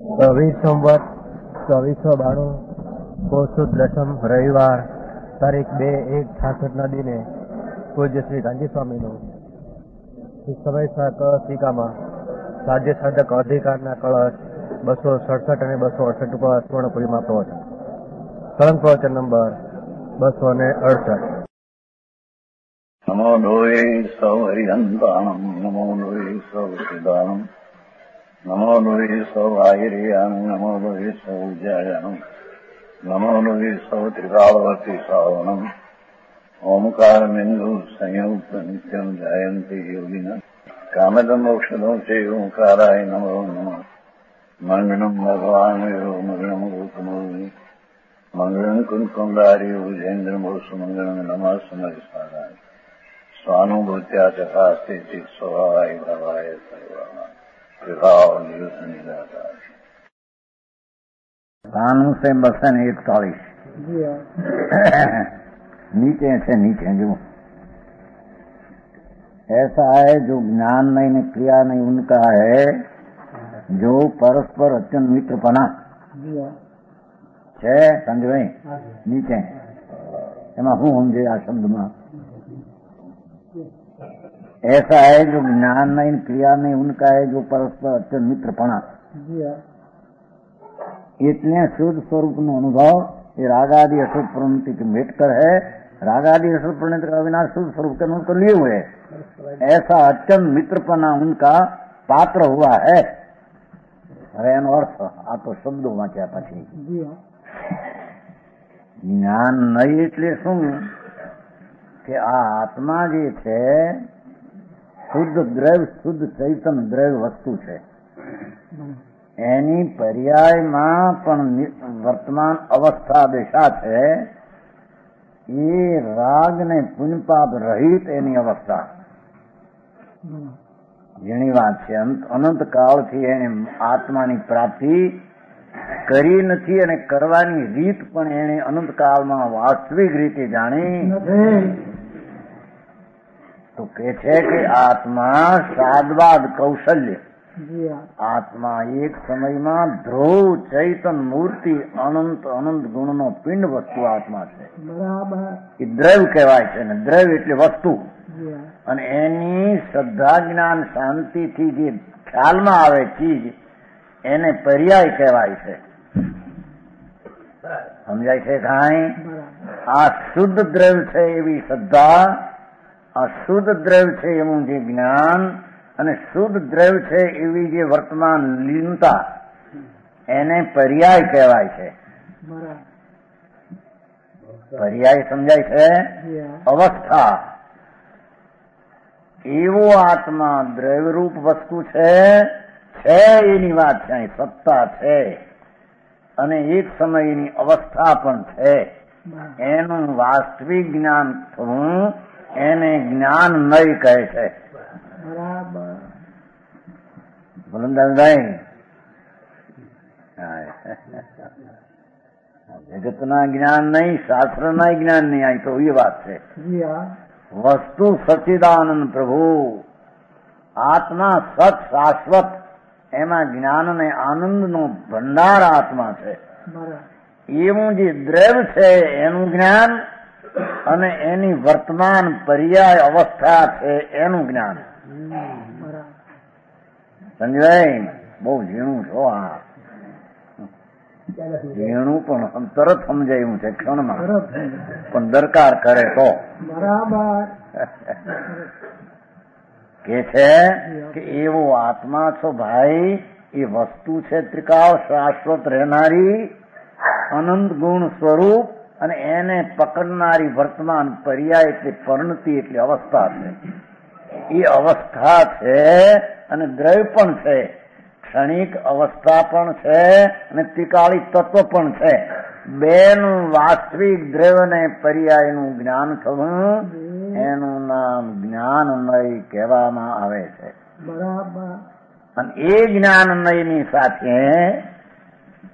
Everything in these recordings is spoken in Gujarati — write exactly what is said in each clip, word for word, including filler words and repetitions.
વીસ સંવત ચોવીસો બાણું કોસુદ દસમ રવિવાર તારીખ બે એક છાસઠના દિને પૂજ્ય શ્રી ગાંધી સ્વામીનું સમય ટીકામાં સાધ્ય સાધક અધિકારના કળશ બસો સડસઠ અને બસો અડસઠ ઉપર પૂર્ણપુરીમાં પ્રવચન કલંક પ્રવચન નંબર બસો ને અડસઠ. નમો લોહે સૌ હરિહંતાણમ નમો લોહે સૌ સિદાનમ નમો લોહે સૌ આયર્યાનમ નમો લોહે સૌ જયાનમ નમો લોહે સૌ ત્રિકાળવતી સાવનમ ઓમકાર બિંદુ સંયુક્ત નિત્યમ જયંતિ યોગિના કામદમ મોક્ષદો છે ઓંકારાય નમો નમઃ. મંગળમ ભગવાન મંગળમ ગોતમોહિ મંગળમ કુંકુંડારી ભુજેન્દ્ર મોક્ષ મંગળમ નમઃ સમરિસ્વાદાય स्वानुभूत्या चकास्ते चित स्वभावाय भवाय सर्वमा विभाव नियुक्त निराकार. कानून से बसन इकतालीस नीचे से नीचे जो ऐसा है जो ज्ञान नहीं न क्रिया नहीं उनका है जो परस्पर अत्यंत मित्रपना है. समझ नीचे એમાં હું સમજે આ શબ્દમાં ऐसा है जो ज्ञान नहीं क्रिया नहीं उनका है जो परस्पर अत्यंत मित्रपणा. इतने शुद्ध स्वरूप नो अनुभव ये रागादि अशुद्ध प्रवृत्ति के मेटकर है. रागादि अशुद्ध प्रवृत्ति का अविनाश शुद्ध स्वरूप के उनको लिए हुए ऐसा अत्यंत मित्रपना उनका पात्र हुआ है. હવે એનો અર્થ આ તો શબ્દો વાંચ્યા પછી જ્ઞાન નહીં એટલે શું કે આ આત્મા જે છે શુદ્ધ દ્રવ્ય શુદ્ધ ચૈતન્ય દ્રવ્ય વસ્તુ છે. એની પર્યાયમાં પણ વર્તમાન અવસ્થા દશા છે એ રાગ ને પુણ્યપાપ રહિત એની અવસ્થા જેની વાત છે. અનંત કાળથી એને આત્માની પ્રાપ્તિ કરી નથી અને કરવાની રીત પણ એને અનંત કાળમાં વાસ્તવિક રીતે જાણી તો કે છે કે આત્મા સાદવાદ કૌશલ્ય આત્મા એક સમયમાં ધ્રુવ ચૈતન મૂર્તિ અનંત અનંત ગુણનો પિંડ વસ્તુ આત્મા છે. એ દ્રવ્ય કહેવાય છે ને દ્રવ્ય એટલે વસ્તુ અને એની શ્રદ્ધા જ્ઞાન શાંતિથી જે ખ્યાલમાં આવે ચીજ એને પર્યાય કહેવાય છે. સમજાય છે કાંઈ? આ શુદ્ધ દ્રવ્ય છે એવી શ્રદ્ધા, અશુદ્ધ દ્રવ્ય છે એવું જે જ્ઞાન અને શુદ્ધ દ્રવ્ય છે એવી જે વર્તમાન લીનતા એને પર્યાય કહેવાય છે. પર્યાય સમજાય છે? અવસ્થા. એવો આત્મા દ્રવ્યરૂપ વસ્તુ છે છે એની વાત છે. સત્તા છે અને એક સમયની અવસ્થા પણ છે. એનું વાસ્તવિક જ્ઞાન થવું એને જ્ઞાન નહીં કહે છે. બરાબર બોલંદાભાઈ? જગતના જ્ઞાન નહીં, શાસ્ત્રના જ્ઞાન નહીં. અહીં તો એ વાત છે. વસ્તુ સચ્ચિદાનંદ પ્રભુ આત્મા સત શાશ્વત એમાં જ્ઞાન અને આનંદનો ભંડાર આત્મા છે. એવું જે દ્રવ્ય છે એનું જ્ઞાન અને એની વર્તમાન પર્યાય અવસ્થા છે એનું જ્ઞાન. સમજાય? બહુ ઝીણું છો. આ ઝીણું પણ તરત સમજાયું છે ક્ષણમાં, પણ દરકાર કરે તો બરાબર કે છે કે એવો આત્મા છો ભાઈ. એ વસ્તુ છે ત્રિકાળ શાશ્વત રહેનારી અનંત ગુણ સ્વરૂપ અને એને પકડનારી વર્તમાન પર્યાય એટલે પરિણતિ એટલે અવસ્થા છે. એ અવસ્થા છે અને દ્રવ્ય પણ છે, ક્ષણિક અવસ્થા પણ છે અને ત્રિકાળી તત્વ પણ છે. બેનું વાસ્તવિક દ્રવ્ય ને પર્યાયનું જ્ઞાન થવું એનું નામ જ્ઞાનમય કહેવામાં આવે છે. બરાબર. અને એ જ્ઞાનમયની સાથે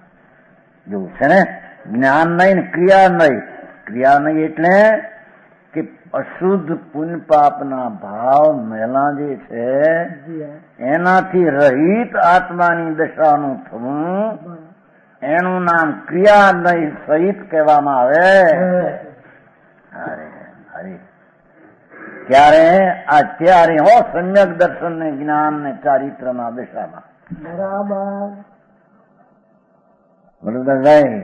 જો છે ને જ્ઞાન નહીં ને ક્રિયા નહીં. ક્રિયા નહીં એટલે કે અશુદ્ધ પુણ્ય પાપના ભાવ મેલા જે છે એનાથી રહિત આત્માની દશાનું થવું એનું નામ ક્રિયાનય સહિત કહેવામાં આવે. અરે હરે ક્યારે અત્યારે હો સમ્યક દર્શન ને જ્ઞાન ને ચારિત્ર ના દશામાં. બરાબર. બરોબર.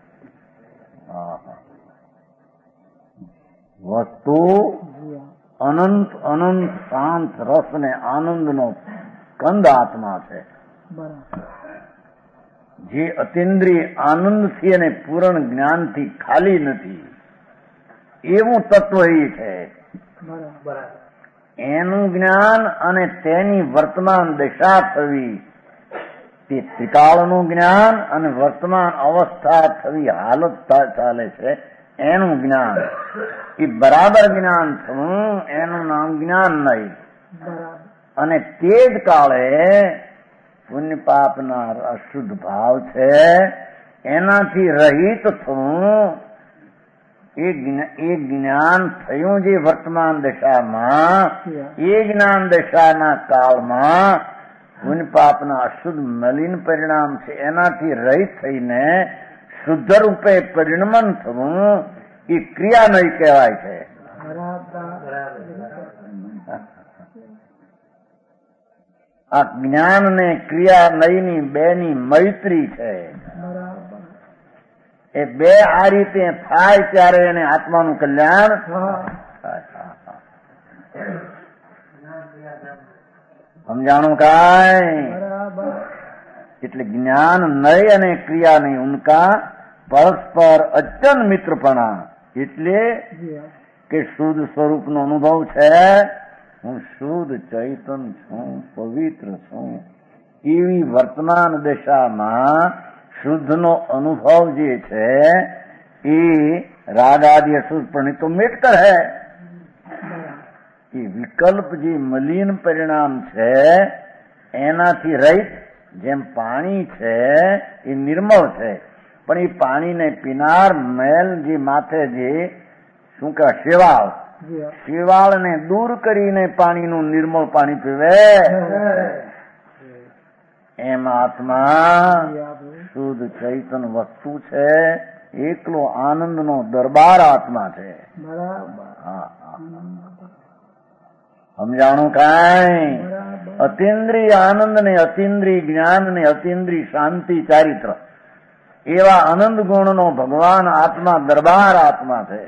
વસ્તુ અનંત અનંત શાંત રસ ને આનંદનો કંદ આત્મા છે. જે અતિન્દ્રિય આનંદથી અને પૂર્ણ જ્ઞાનથી ખાલી નથી એવું તત્વ એ છે. એનું જ્ઞાન અને તેની વર્તમાન દશા થવી તે ત્રિકાળનું જ્ઞાન અને વર્તમાન અવસ્થા થવી હાલત ચાલે છે એનું જ્ઞાન એ બરાબર જ્ઞાન થવું એનું નામ જ્ઞાન નહીં. અને તે જ કાળે પુણ્ય પાપના અશુદ્ધ ભાવ છે એનાથી રહિત થવું એ જ્ઞાન થયું જે વર્તમાન દશામાં એ જ્ઞાન દશાના કાળમાં પુણ્ય પાપના અશુદ્ધ મલિન પરિણામ છે એનાથી રહિત થઈને શુદ્ધ રૂપે પરિણમન થવું એ ક્રિયા નહીં કહેવાય છે. આ જ્ઞાન ને ક્રિયા નયની બે ની મૈત્રી છે. એ બે આ રીતે થાય ત્યારે એને આત્માનું કલ્યાણ. સમજાણું કાંઈ? એટલે જ્ઞાન નય અને ક્રિયા નહીં ઉનકા પરસ્પર અચન મિત્રપણા. એટલે કે શુદ્ધ સ્વરૂપનો અનુભવ છે. હું શુદ્ધ ચૈતન છું, પવિત્ર છું. એવી વર્તમાન દશામાં શુદ્ધનો અનુભવ જે છે એ રાગ આદि અશુદ્ધ પણ તો મિટકર હૈ. એ વિકલ્પ જે મલિન પરિણામ છે એનાથી રહિત જેમ પાણી છે એ નિર્મળ છે પણ એ પાણીને પીનાર મેલ જે માથે જે શું કહેવાય શેવાળ શેવાળને દૂર કરીને પાણીનું નિર્મળ પાણી પીવે એમ આત્મા શુદ્ધ ચૈતન વસ્તુ છે. એકલો આનંદનો દરબાર આત્મા છે. હા સમજાણું કાંઈ? અતિન્દ્રિય આનંદ ને અતિન્દ્રિય જ્ઞાન ને અતિન્દ્રિય શાંતિ ચારિત્ર એવા આનંદ ગુણનો ભગવાન આત્મા દરબાર આત્મા છે.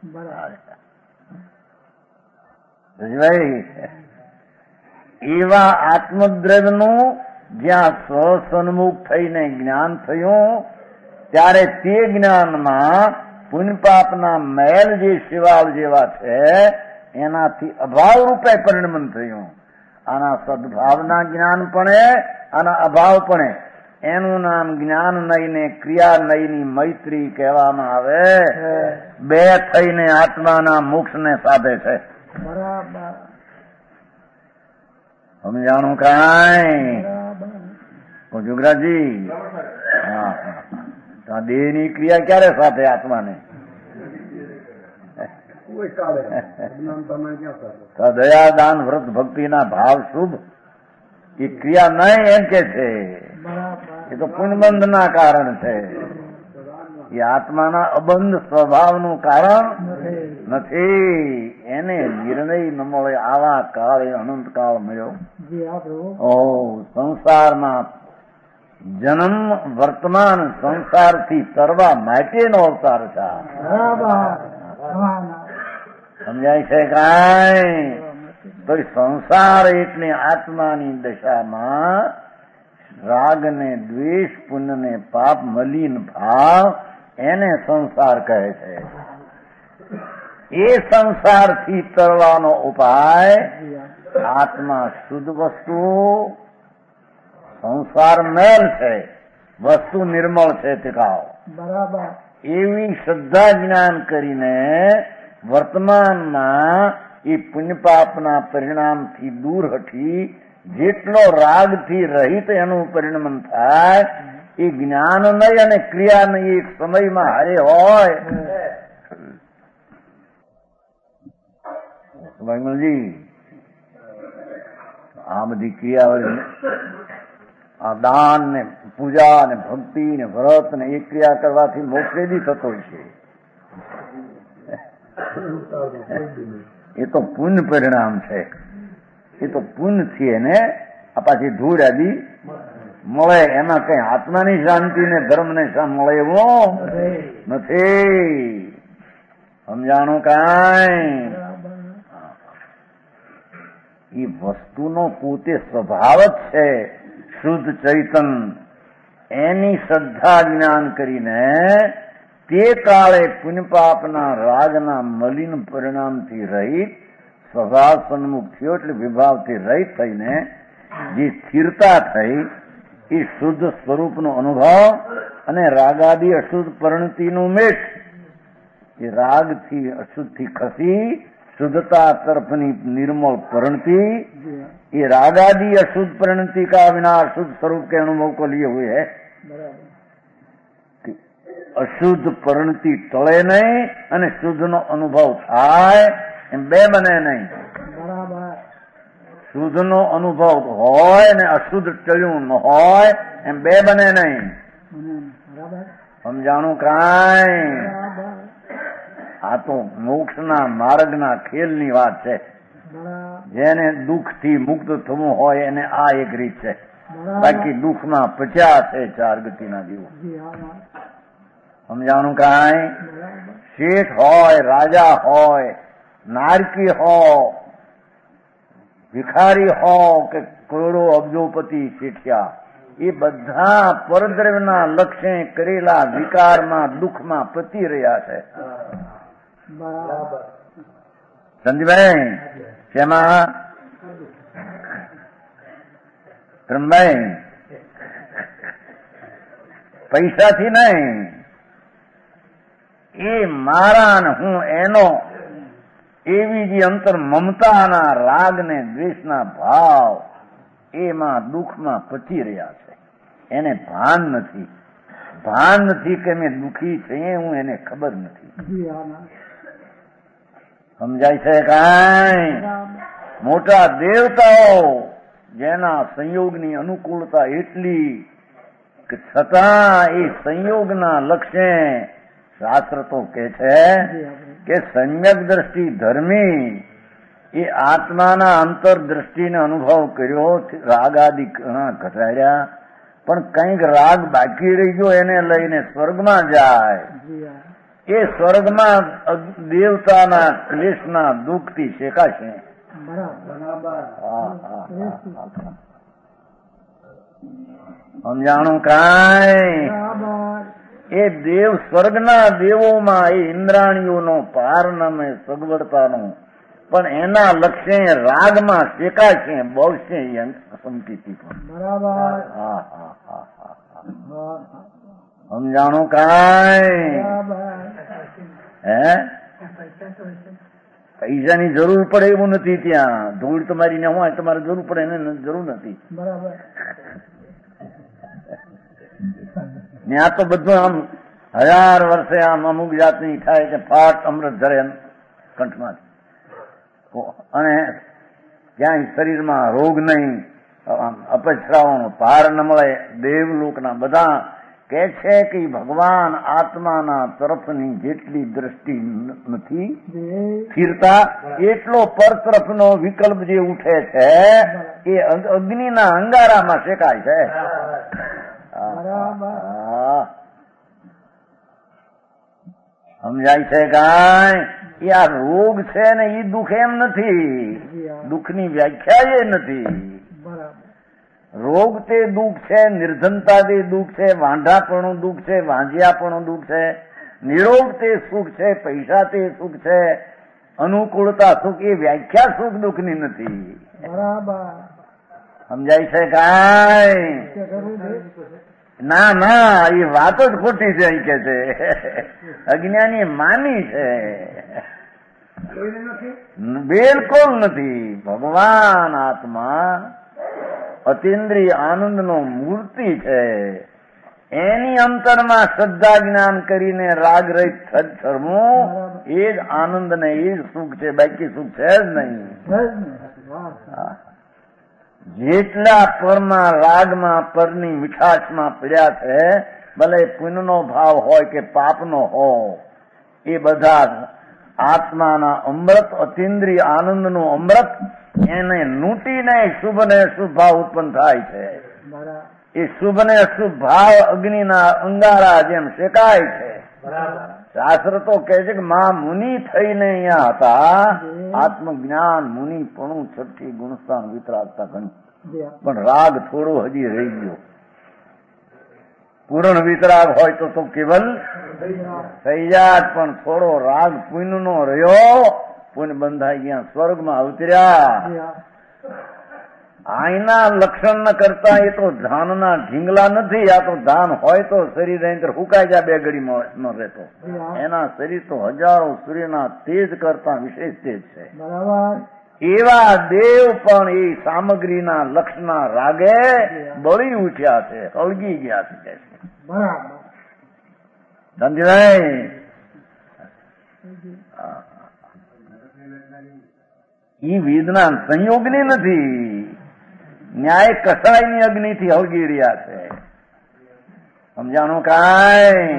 એવા આત્મદ્રવ્યનું જ્યાં સ્વસન્મુખ થઈને જ્ઞાન થયું ત્યારે તે જ્ઞાનમાં પુણ્ય પાપના મેલ જે શિવાળ જેવા છે એનાથી અભાવ રૂપે પરિણમન થયું. આના સદભાવના જ્ઞાન પણ આના અભાવ પણ એનું નામ જ્ઞાન નય ને ક્રિયા નયની મૈત્રી કહેવામાં આવે. બે થઈને આત્માના મોક્ષને સાધે છે. સમજાણું કાંઈ? જુગરાજી હા દેહ ની ક્રિયા ક્યારે સાથે આત્માને? દયા દાન વ્રત ભક્તિ ના ભાવ શુભ એ ક્રિયા નહીં એમ કે છે. એ તો પુણ્યબંધ ના કારણ છે. એ આત્માના અબંધ સ્વભાવનું કારણ નથી. એને નિર્ણય ન મળે આવા કાળે અનંત કાળ મળ્યો. ઓ સંસારમાં જન્મ વર્તમાન સંસારથી તરવા માટેનો અવતાર છે. સમજાય છે કાંઈ? તો સંસાર એટલે આત્માની દશામાં રાગ ને દ્વેષ પુણ્ય ને પાપ મલિન ભાવ એને સંસાર કહે છે. એ સંસારથી તરવાનો ઉપાય આત્મા શુદ્ધ વસ્તુ. સંસાર મેલ છે, વસ્તુ નિર્મળ છે. ટીકાઓ બરાબર. એવી શ્રદ્ધા જ્ઞાન કરીને વર્તમાનમાં એ પુણ્ય પાપના પરિણામથી દૂર હટી જેટલો રાગથી રહિત એનું પરિણમન થાય એ જ્ઞાન નહીં અને ક્રિયા નહીં એક સમયમાં હારે હોય. ભાઈમલજી આ બધી ક્રિયા, આ દાન ને પૂજા ને ભક્તિ ને વ્રત ને એ ક્રિયા કરવાથી મોક્ષેદી થતો છે. એ તો પુણ્ય પરિણામ છે. એ તો પુણ્યથી એને આ પાછી ધૂળ આદિ મળે. એમાં કઈ આત્માની શાંતિ ને ધર્મ ને મળે એવો નથી. સમજાણું કાંઈ? એ વસ્તુનો પોતે સ્વભાવ જ છે શુદ્ધ ચૈતન. એની શ્રદ્ધા જ્ઞાન કરીને તે કાળે પુણ્યપાપના રાગના મલિન પરિણામથી રહિત સ્વભાવ સન્મુખ થયો, એટલે વિભાવથી રહિત થઈને જે સ્થિરતા થઈ એ શુદ્ધ સ્વરૂપનો અનુભવ અને રાગાદી અશુદ્ધ પરિણતિનું મેળ. એ રાગથી અશુદ્ધથી ખસી શુદ્ધતા તરફની નિર્મળ परिणति, ये रागादि अशुद्ध परिणति का बिना अशुद्ध स्वरूप के अनुभव को लिए हुए है. अशुद्ध परिणति टळे नहीं અને શુદ્ધનો અનુભવ થાય એમ બે બને નહીં. શુદ્ધનો અનુભવ હોય ને અશુદ્ધ ટળ્યું ન હોય એમ બે બને નહીં. સમજાણું કાંઈ? આ તો મોક્ષના માર્ગના ખેલની વાત છે. જેને દુઃખથી મુક્ત થવું હોય એને આ એક રીત છે. બાકી દુઃખમાં પચ્યા છે ચાર ગતિના જીવો. સમજાણું કાંઈ? શેઠ હોય, રાજા હોય, નારકી હો, ભિખારી હો કે કરોડો અબજોપતિ શેઠિયા, એ બધા પરદ્રવ્યના લક્ષ્ય કરેલા વિકારમાં દુઃખમાં પતી રહ્યા છે. સંજયભાઈ શેમાં? ધર્મભાઈ પૈસાથી નહીં, એ મારા ને હું એનો એવી જે અંતર મમતાના રાગ ને દ્વેષના ભાવ એમાં દુઃખમાં પચી રહ્યા છે. એને ભાન નથી. ભાન નથી કે મેં દુઃખી છીએ હું, એને ખબર નથી. સમજાય છે કાંઈ? મોટા દેવતાઓ જેના સંયોગની અનુકૂળતા એટલી કે છતાં એ સંયોગના લક્ષ્ય શાસ્ત્ર તો કે છે કે સમ્યક દ્રષ્ટિ ધર્મી એ આત્માના અંતર દ્રષ્ટિને અનુભવ કર્યો, રાગ આદિ ઘટાડ્યા, પણ કંઈક રાગ બાકી રહી ગયો એને લઈને સ્વર્ગમાં જાય. એ સ્વર્ગમાં દેવતાના ક્લેશના દુઃખથી શેકાશે. સમજાણું કાંઈ? એ દેવ સ્વર્ગના દેવોમાં એ ઇન્દ્રાણીઓનો પારનામે સગવડતાનો, પણ એના લક્ષ્ય રાગમાં શેકાશે, બળશે સંકિતિ પણ. હા હા હા હા સમજાણું કાંઈ? હે પૈસાની જરૂર પડે એવું નથી. ત્યાં ધૂળ તમારી ને હોય તમારે જરૂર પડે એને જરૂર નથી. ત્યાં તો બધું આમ હજાર વર્ષે આમ અમુક જાતની થાય કે ફાટ અમૃત ધરે કંઠમાંથી, અને ક્યાંય શરીરમાં રોગ નહીં, અપસ્રાવનો પાર ન મળે. દેવલોકના બધા કે છે કે ભગવાન આત્માના તરફની જેટલી દ્રષ્ટિ નથી સ્થિરતા, એટલો પર તરફનો વિકલ્પ જે ઉઠે છે એ અગ્નિના અંગારામાં શેકાય છે. સમજાય છે કાંઈ? એ આ રોગ છે ને એ દુઃખ એમ નથી. દુઃખની વ્યાખ્યા એ નથી. રોગ તે દુઃખ છે, નિર્ધનતા તે દુઃખ છે, વાંઢાપણું દુઃખ છે, વાંજિયાપણું દુઃખ છે, નિરોગ તે સુખ છે, પૈસા તે સુખ છે, અનુકૂળતા સુખ, એ વ્યાખ્યા સુખ દુઃખની નથી. સમજાય છે કાંઈ? ના ના, એ વાત જ ખોટી છે. કે છે અજ્ઞાની માની છે, બિલકુલ નથી. ભગવાન આત્મા અતિન્દ્રિય આનંદનો મૂર્તિ છે. એની અંતરમાં શ્રદ્ધા જ્ઞાન કરીને રાગ રહિત સદસરવું એ જ આનંદ ને એ જ સુખ છે, બાકી સુખ છે જ નહીં. જેટલા પરમાં રાગમાં પરની મીઠાશમાં પીડ્યા છે, ભલે પુણ્યનો ભાવ હોય કે પાપનો હોય, એ બધા આત્માના અમૃત અતિન્દ્રિય આનંદનું અમૃત એને લૂંટીને શુભ ને શુભ ભાવ ઉત્પન્ન થાય છે. એ શુભ ને શુભ ભાવ અગ્નિના અંગારા જેમ શેકાય છે. શાસ્ત્ર તો કહે છે કે મા મુનિ થઈને અહીંયા હતા, આત્મજ્ઞાન મુનિ પણ છઠ્ઠી ગુણસ્થાન વિતરાગતા ઘણી, પણ રાગ થોડો હજી રહી ગયો. પૂર્ણ વિતરાગ હોય તો તો કેવલ થઈ જાત, પણ થોડો રાગ પુણ્યનો રહ્યો, પુણ્ય બંધાઈ ગયા, સ્વર્ગમાં અવતર્યા. આઈના લક્ષણ ન કરતા એ તો ધાનના ઢીંગલા નથી. આ તો ધાન હોય તો શરીર અંદર હુકાઈ જાય, બે ઘડીમાં ન રહેતો. એના શરીર તો હજારો સૂર્યના તેજ કરતા વિશેષ તેજ છે. એવા દેવ પણ એ સામગ્રીના લક્ષના રાગે બળી ઉઠ્યા છે, હળગી ગયા છે. સમજાય? ઈ વેદના સંયોગની નથી, ન્યાય કસાયની અગ્નિથી હળગી રહ્યા છે. સમજાણું? કાંઈ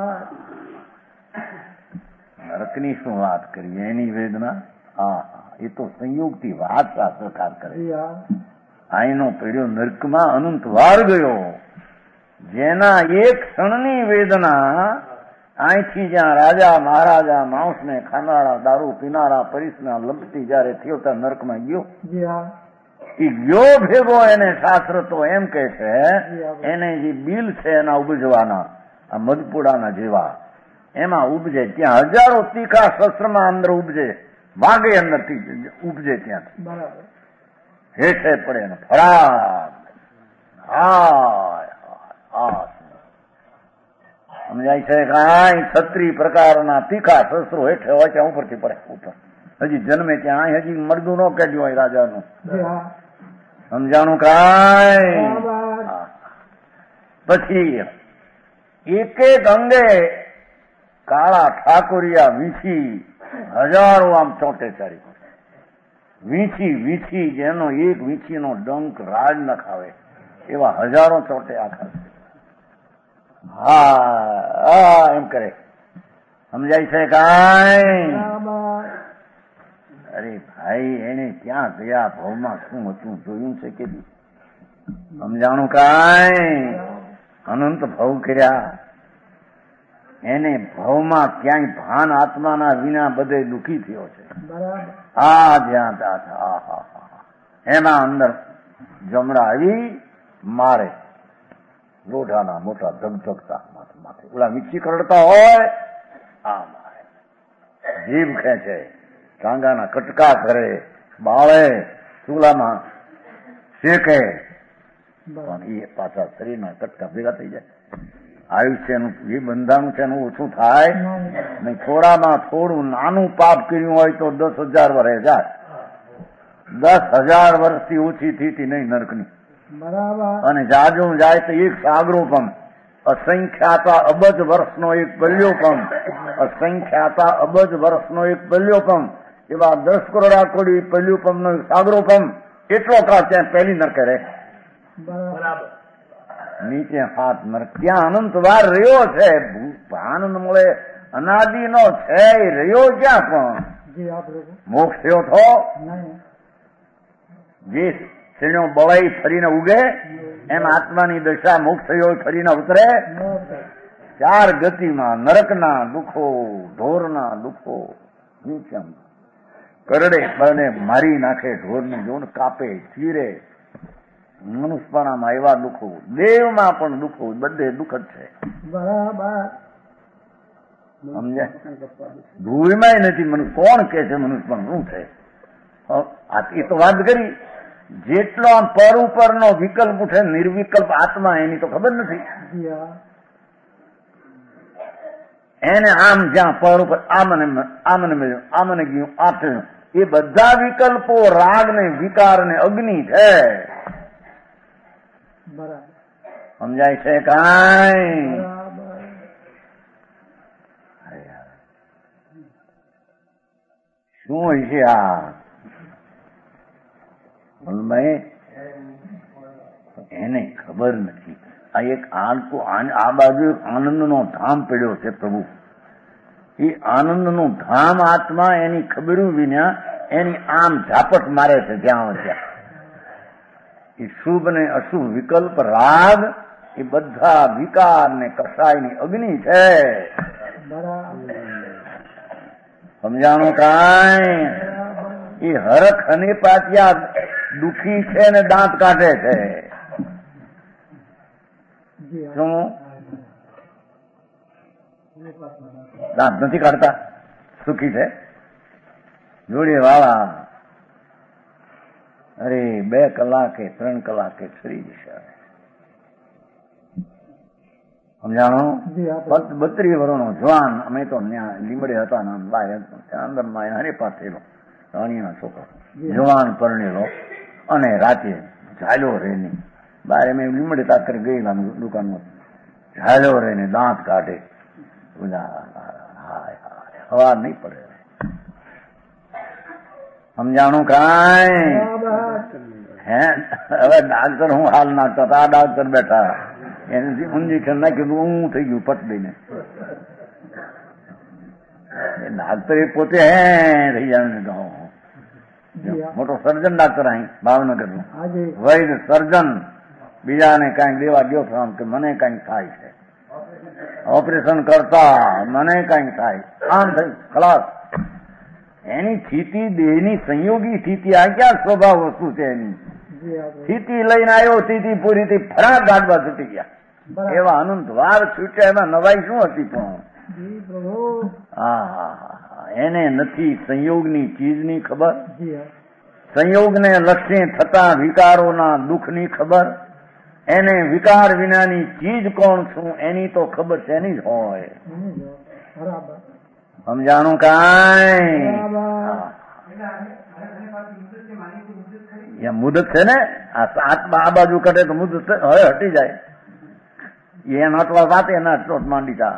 નરકની શું વાત કરીએ, એની વેદના. હા, એ તો સંયોગથી વાત શાસ્ત્રકાર કરે. આઈનો પેડ્યો નરકમાં અનંત વાર ગયો, જેના એક ક્ષણની વેદના અહીંથી જ્યાં રાજા મહારાજા માંસને ખાનારા, દારૂ પીનારા, પરિસના લપટી જયારે થયો ત્યાં નરકમાં ગયો. એ ગયો ભેગો એને શાસ્ત્ર તો એમ કે છે, એને જે બિલ છે એના ઉપજવાના, આ મધપુડાના જેવા એમાં ઉપજે. ત્યાં હજારો તીખા શસ્ત્રમાં અંદર ઉપજે, વાગે અંદરથી ઉપજે, ત્યાંથી હેઠે પડે ને ફરાક. હા, સમજાય છે? કાંઈ છત્રી પ્રકારના તીખા શસ્ત્રો હેઠે હોય ત્યાં ઉપરથી પડે, ઉપર હજી જન્મે ત્યાં, હજી મરદું ન કાઢ્યું હોય રાજાનું. સમજાણું? કાંઈ પછી એક એક અંગે કાળા ઠાકોરિયા વીછી, હજારો આમ ચોટે ચારી વીછી વીછી, જેનો એક વીછીનો ડંક રાજ ન ખાવે એવા હજારો ચોટે આખા. હા, એમ કરે. સમજાય છે? કાંઈ? અરે ભાઈ, એને ક્યાં ગયા ભાવમાં શું હતું જોયું છે કે? સમજાણું? કાંઈ અનંત ભાવ કર્યા. એને ભાવમાં ક્યાંય ભાન આત્માના વિના બધે દુઃખી થયો છે. આ જ્યાં હા, એના અંદર જમણા આવી મારે, લોઢાના મોટા ધગધગતા માથે, ઓલા વીછી કરડતા હોય આ મારે, જીભ ખેંચે, ટાંગાના કટકા કરે, બાળે, ચૂલામાં શેકે, પણ એ પાછા શરીરના કટકા ભેગા થઈ જાય. આયુષ્યનું જે બંધાણું છે એનું ઓછું થાય નહીં. થોડામાં થોડું નાનું પાપ કર્યું હોય તો દસ હજાર વર્ષે જાય, દસ હજાર વર્ષથી ઓછી થતી નહીં નરકની. અને જાજુ જાય તો એક સાગરોપમ, અસંખ્યાતા અબજ વર્ષનો એક પલ્યોપમ, અસંખ્યાતા અબજ વર્ષનો એક પલ્યોપમ, એવા દસ કરોડા કોડી પલ્યોપમ નો સાગરોપમ, એટલો કાળ ત્યાં પહેલી નરકે રહે. નીચે હાથ નરક, ત્યાં અનંત વાર રહ્યો છે. આનંદ મળે અનાદિ નો છે, રહ્યો ક્યાં? પણ મોક્ષ થયો થો જે શ્રેણીઓ બળાઈ ફરીને ઉગે, એમ આત્માની દશા મોક્ષ થયો ફરીને ઉતરે. ચાર ગતિમાં નરકના દુઃખો, ઢોરના દુઃખો, નીચે કરડે બને મારી નાખે, ઢોરને જોન કાપે, ચીરે. મનુષ્યપણામાં એવા દુઃખો, દેવમાં પણ દુઃખો, બધે દુઃખ જ છે. બરાબર સમજાય? ધૂળમાં નથી મનુષ્ય. કોણ કે છે મનુષ્ય શું છે? એ તો વાત કરી. જેટલો આમ પર ઉપરનો વિકલ્પ ઉઠે, નિર્વિકલ્પ આત્મા, એની તો ખબર નથી. એને આમ જ્યાં પર ઉપર આમને આમને મળ્યું, આમને ગયું, આ થયું, એ બધા વિકલ્પો રાગ ને વિકાર ને અગ્નિ છે. સમજાય છે કાંઈ? શું હોય છે આ ભાઈ? એને ખબર નથી. આ એક આ બાજુ આનંદનો ધામ પડ્યો છે પ્રભુ. એ આનંદનું ધામ આત્મા એની ખબરું વિના એની આમ ઝાપટ મારે છે જ્યાં ત્યાં. એ શુભ ને અશુભ વિકલ્પ રાગ એ બધા વિકાર ને કસાયની અગ્નિ છે. સમજાણું કાંઈ? એ હરખ અને પાટિયા દુખી છે ને દાંત કાઢે છે. શું દાંત નથી કાઢતા? સુખી છે જોડે વાળા. અરે બે કલાકે ત્રણ કલાકે ફરી જશે. સમજાણો? બત્રીસ વર્ષનો જવાન. અમે તો લીમડે હતા ને અંદર માં હરેપા થયેલો રાણીના છોકરો જવાન પરણેલો અને રાતે ઝાલ્યો રહીને બાર અમે લીમડે તાકર ગયેલા દુકાનમાં ઝાલ્યો રહીને દાંત કાઢે. હવા નહીં પડે. સમજાણું કાંઈ? હે હવે ડાક્ટર હું હાલ નાખતા હતા. આ ડાક્ટર બેઠા એને ઇન્જેક્શન નાખ્યું હું થઈ ગયું પટ દઈને. ડાક્ટર એ પોતે હે થઈ જાય. મોટો સર્જન ડાક્ટર અહીં ભાવનગર નું વૈદ સર્જન. બીજાને કઈક દેવા ગયો આમ કે મને કઈક થાય છે, ઓપરેશન કરતા મને કઈક થાય, આમ થઈ ખલાસ. એની સ્થિતિ દેહની સંયોગી સ્થિતિ આ ક્યાં સ્વભાવ વસ્તુ છે? એની સ્થિતિ લઈને આવ્યો, સ્થિતિ પૂરી થઈ, ફરાક ગાડવા છૂટી ગયા. એવા અનંત વાર છૂટ્યા. એમાં નવાઈ શું હતી? પણ હા એને નથી સંયોગની ચીજની ખબર, સંયોગને લક્ષે થતા વિકારોના દુઃખની ખબર, એને વિકાર વિનાની ચીજ કોણ છું એની તો ખબર છે એની જ હોય. સમજાણું કાંઈ? મુદત છે ને આ બાજુ કટે તો મુદત હવે હટી જાય. એને અટવા વાતે એના અટલોટ માંડી તા.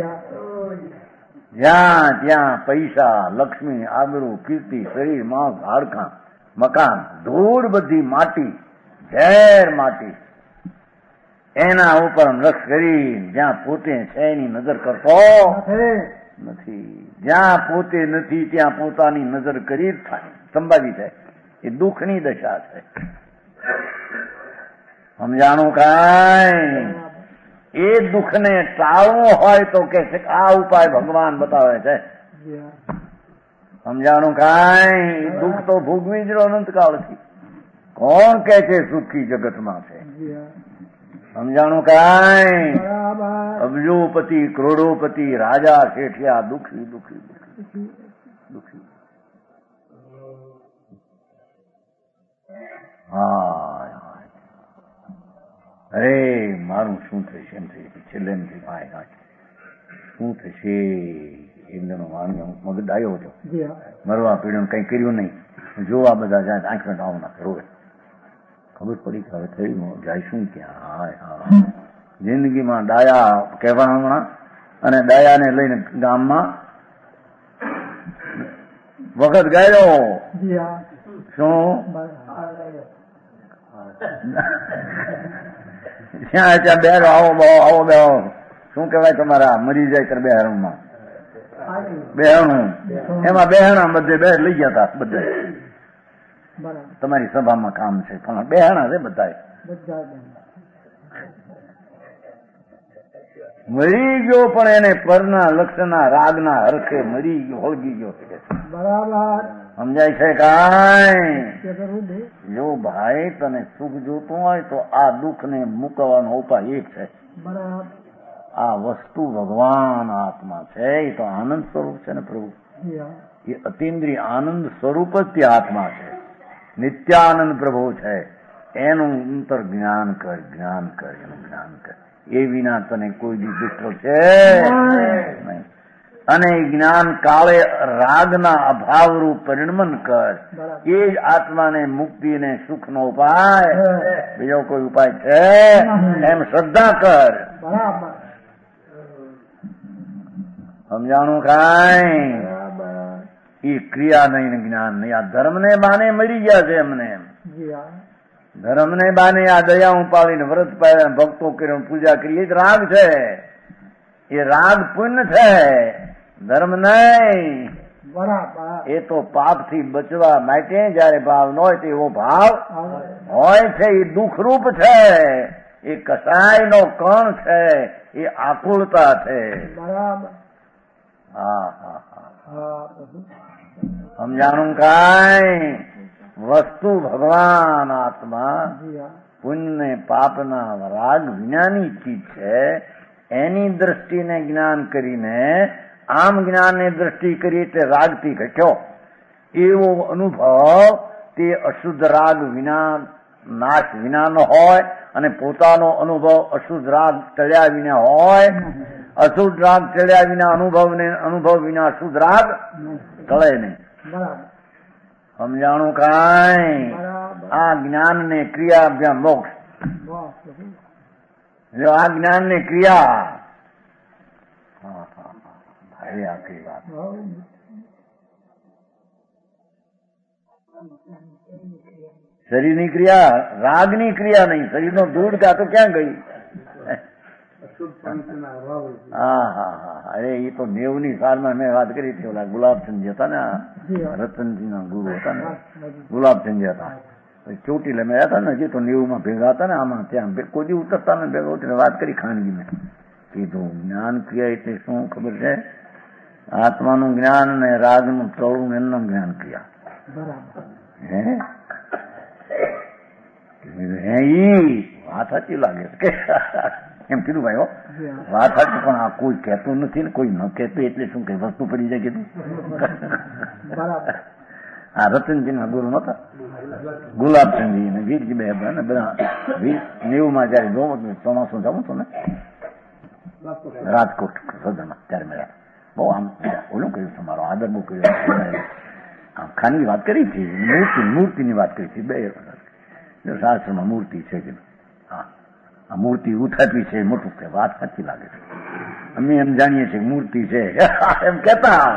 જ્યાં ત્યાં પૈસા, લક્ષ્મી, આબરૂ, કીર્તિ, શરીર, માંસ, હાડકાં, મકાન, ધૂળ, બધી માટી, ઝેર માટી, એના ઉપર લક્ષ કરી જ્યાં પોતે છે એની નજર કરતો નથી. જ્યાં પોતે નથી ત્યાં પોતાની નજર કરી સંભાવી જાય. એ દુઃખની દશા છે. સમજાણું કાંઈ? એ દુઃખને ટાળવું હોય તો કે છે આ ઉપાય ભગવાન બતાવે છે. સમજાણું કાંઈ? દુઃખ તો ભોગવી જ અનંતકાળથી. કોણ કે છે સુખી જગતમાં છે? સમજાણું કાંઈ? અબજોપતિ, કરોડોપતિ, રાજા, શેઠિયા દુઃખી દુઃખી દુઃખી દુઃખી. હા અરે મારું શું થશે એમ થઈ છેલ્લે એમ થઈ ભાઈ શું થશે એમનો મગજ ડાયો હતો. મરવા પીડ્યો કઈ કર્યું નહીં. જોવા બધા જાય આંખમાં આવું ના રોવે. ખબર પડી કે હવે થયું જાય શું ક્યાં. હાય હા જિંદગીમાં ડાયા કહેવા હમણાં અને ડાયાને લઈને ગામમાં વખત ગાયો. શું ત્યાં ત્યાં બેરો આવો બહુ આવો બેહો. શું કહેવાય તમારા મરી જાય ત્યારે બેહરણમાં બેહણું એમાં બેહણા બધે બે લઈ ગયા હતા. બધે તમારી સભામાં કામ છે પણ બેહણા છે બધા. મરી ગયો પણ એને પરના લક્ષના રાગના હરખે મરી ગયો, હોળગી ગયો છે. બરાબર સમજાય છે કાંઈ? જો ભાઈ તને સુખ જોતું હોય તો આ દુઃખ ને મૂકવાનો ઉપાય એક છે. આ વસ્તુ ભગવાન આત્મા છે. એ તો આનંદ સ્વરૂપ છે ને પ્રભુ. એ અતિન્દ્રિય આનંદ સ્વરૂપ જ તે આત્મા છે. નિત્યાનંદ પ્રભુ છે. એનું અંતર જ્ઞાન કર, જ્ઞાન કર, એનું જ્ઞાન કર. એ વિના તને કોઈ દી દુઃખ છે નહીં. અને જ્ઞાન કાળે રાગના અભાવરૂપ પરિણમન કર. એ જ આત્માને મુક્તિ ને સુખ નો ઉપાય, બીજો કોઈ ઉપાય છે એમ શ્રદ્ધા કર. સમજાણું કાંઈ? એ ક્રિયા નહીં, જ્ઞાન નહીં. આ ધર્મ ને બાને મળી ગયા છે એમને. ધર્મ ને બાને આ દયા ઉપાડીને વ્રત પાડ્યા, ભક્તો કરીને પૂજા કરી, એ જ રાગ છે. એ રાગ પુણ્ય છે, ધર્મ નહીં. એ તો પાપ થી બચવા માટે જયારે ભાવ ન હોય તો એવો ભાવ હોય છે. એ દુઃખરૂપ છે, એ કસાય નો કણ છે, એ આકુળતા છે. હા હા હા, સમજાણું કાંઈ? વસ્તુ ભગવાન આત્મા પુણ્ય પાપના રાગ વિનાની ચીજ છે. એની દ્રષ્ટિને જ્ઞાન કરીને આમ જ્ઞાનની દ્રષ્ટિ કરી એટલે રાગથી ઘટ્યો એવો અનુભવ તે અશુદ્ધ રાગ વિના નાશ વિનાનો હોય, અને પોતાનો અનુભવ અશુદ્ધ રાગ ટળ્યા વિના હોય. અશુદ્ધ રાગ ટળ્યા વિના અનુભવ ને અનુભવ વિના શુદ્ધ રાગ ટળે નહીં. સમજાણું કાંઈ? આ જ્ઞાન ને ક્રિયા અભ્યાસ મોક્ષ. જો આ જ્ઞાન ને ક્રિયા, ભાઈ આખી વાત. શરીરની ક્રિયા, રાગની ક્રિયા નહીં. શરીરનો ધૂળ કા તો ક્યાં ગઈ? હા હા હા, અરે એ તો નેવ ની સાલમાં મેં વાત કરી હતી. ઓલા ગુલાબચંદજી હતા ને, રતનજી ના ગુરુ હતા ને, ગુલાબચંદજી હતા. ચોટીલે મેં હતા ને, હજી તો નેવું માં ભેગા હતા ને, આમાં ત્યાં કોઈ દી ઉતરતા ને ભેગા ઉતરીને વાત કરી ખાનગી મેં. કીધું જ્ઞાન ક્રિયા એટલે શું ખબર છે? આત્માનું જ્ઞાન ને રાગનું ટળવું એમનું જ્ઞાન ક્રિયા. હે હે ઈ વાત સાચી લાગે છે એમ કીધું ભાઈ. હો વાત સાચી, પણ આ કોઈ કહેતું નથી ને, કોઈ ન કહેતું એટલે શું કઈ વસ્તુ પડી જાય કીધું. આ રતનજી ના ગુરુ નતા, ગુલાબચંદજી ને વીરજી બે ને બધા નેવું માં જયારે જોવું ચોમાસું જવું હતું ને રાજકોટ સદનમાં, ત્યારે મેં બહુ આમ ઓલું કહ્યું, તમારો આદર બહુ કર્યો. આમ ખાનગી વાત કરી હતી, મૂર્તિ મૂર્તિની વાત કરી હતી. બે શાસ્ત્રમાં મૂર્તિ છે કે હા, આ મૂર્તિ ઉથાપી છે મોટું કે વાત સાચી લાગે છે. અમે એમ જાણીએ છીએ મૂર્તિ છે એમ કેતા.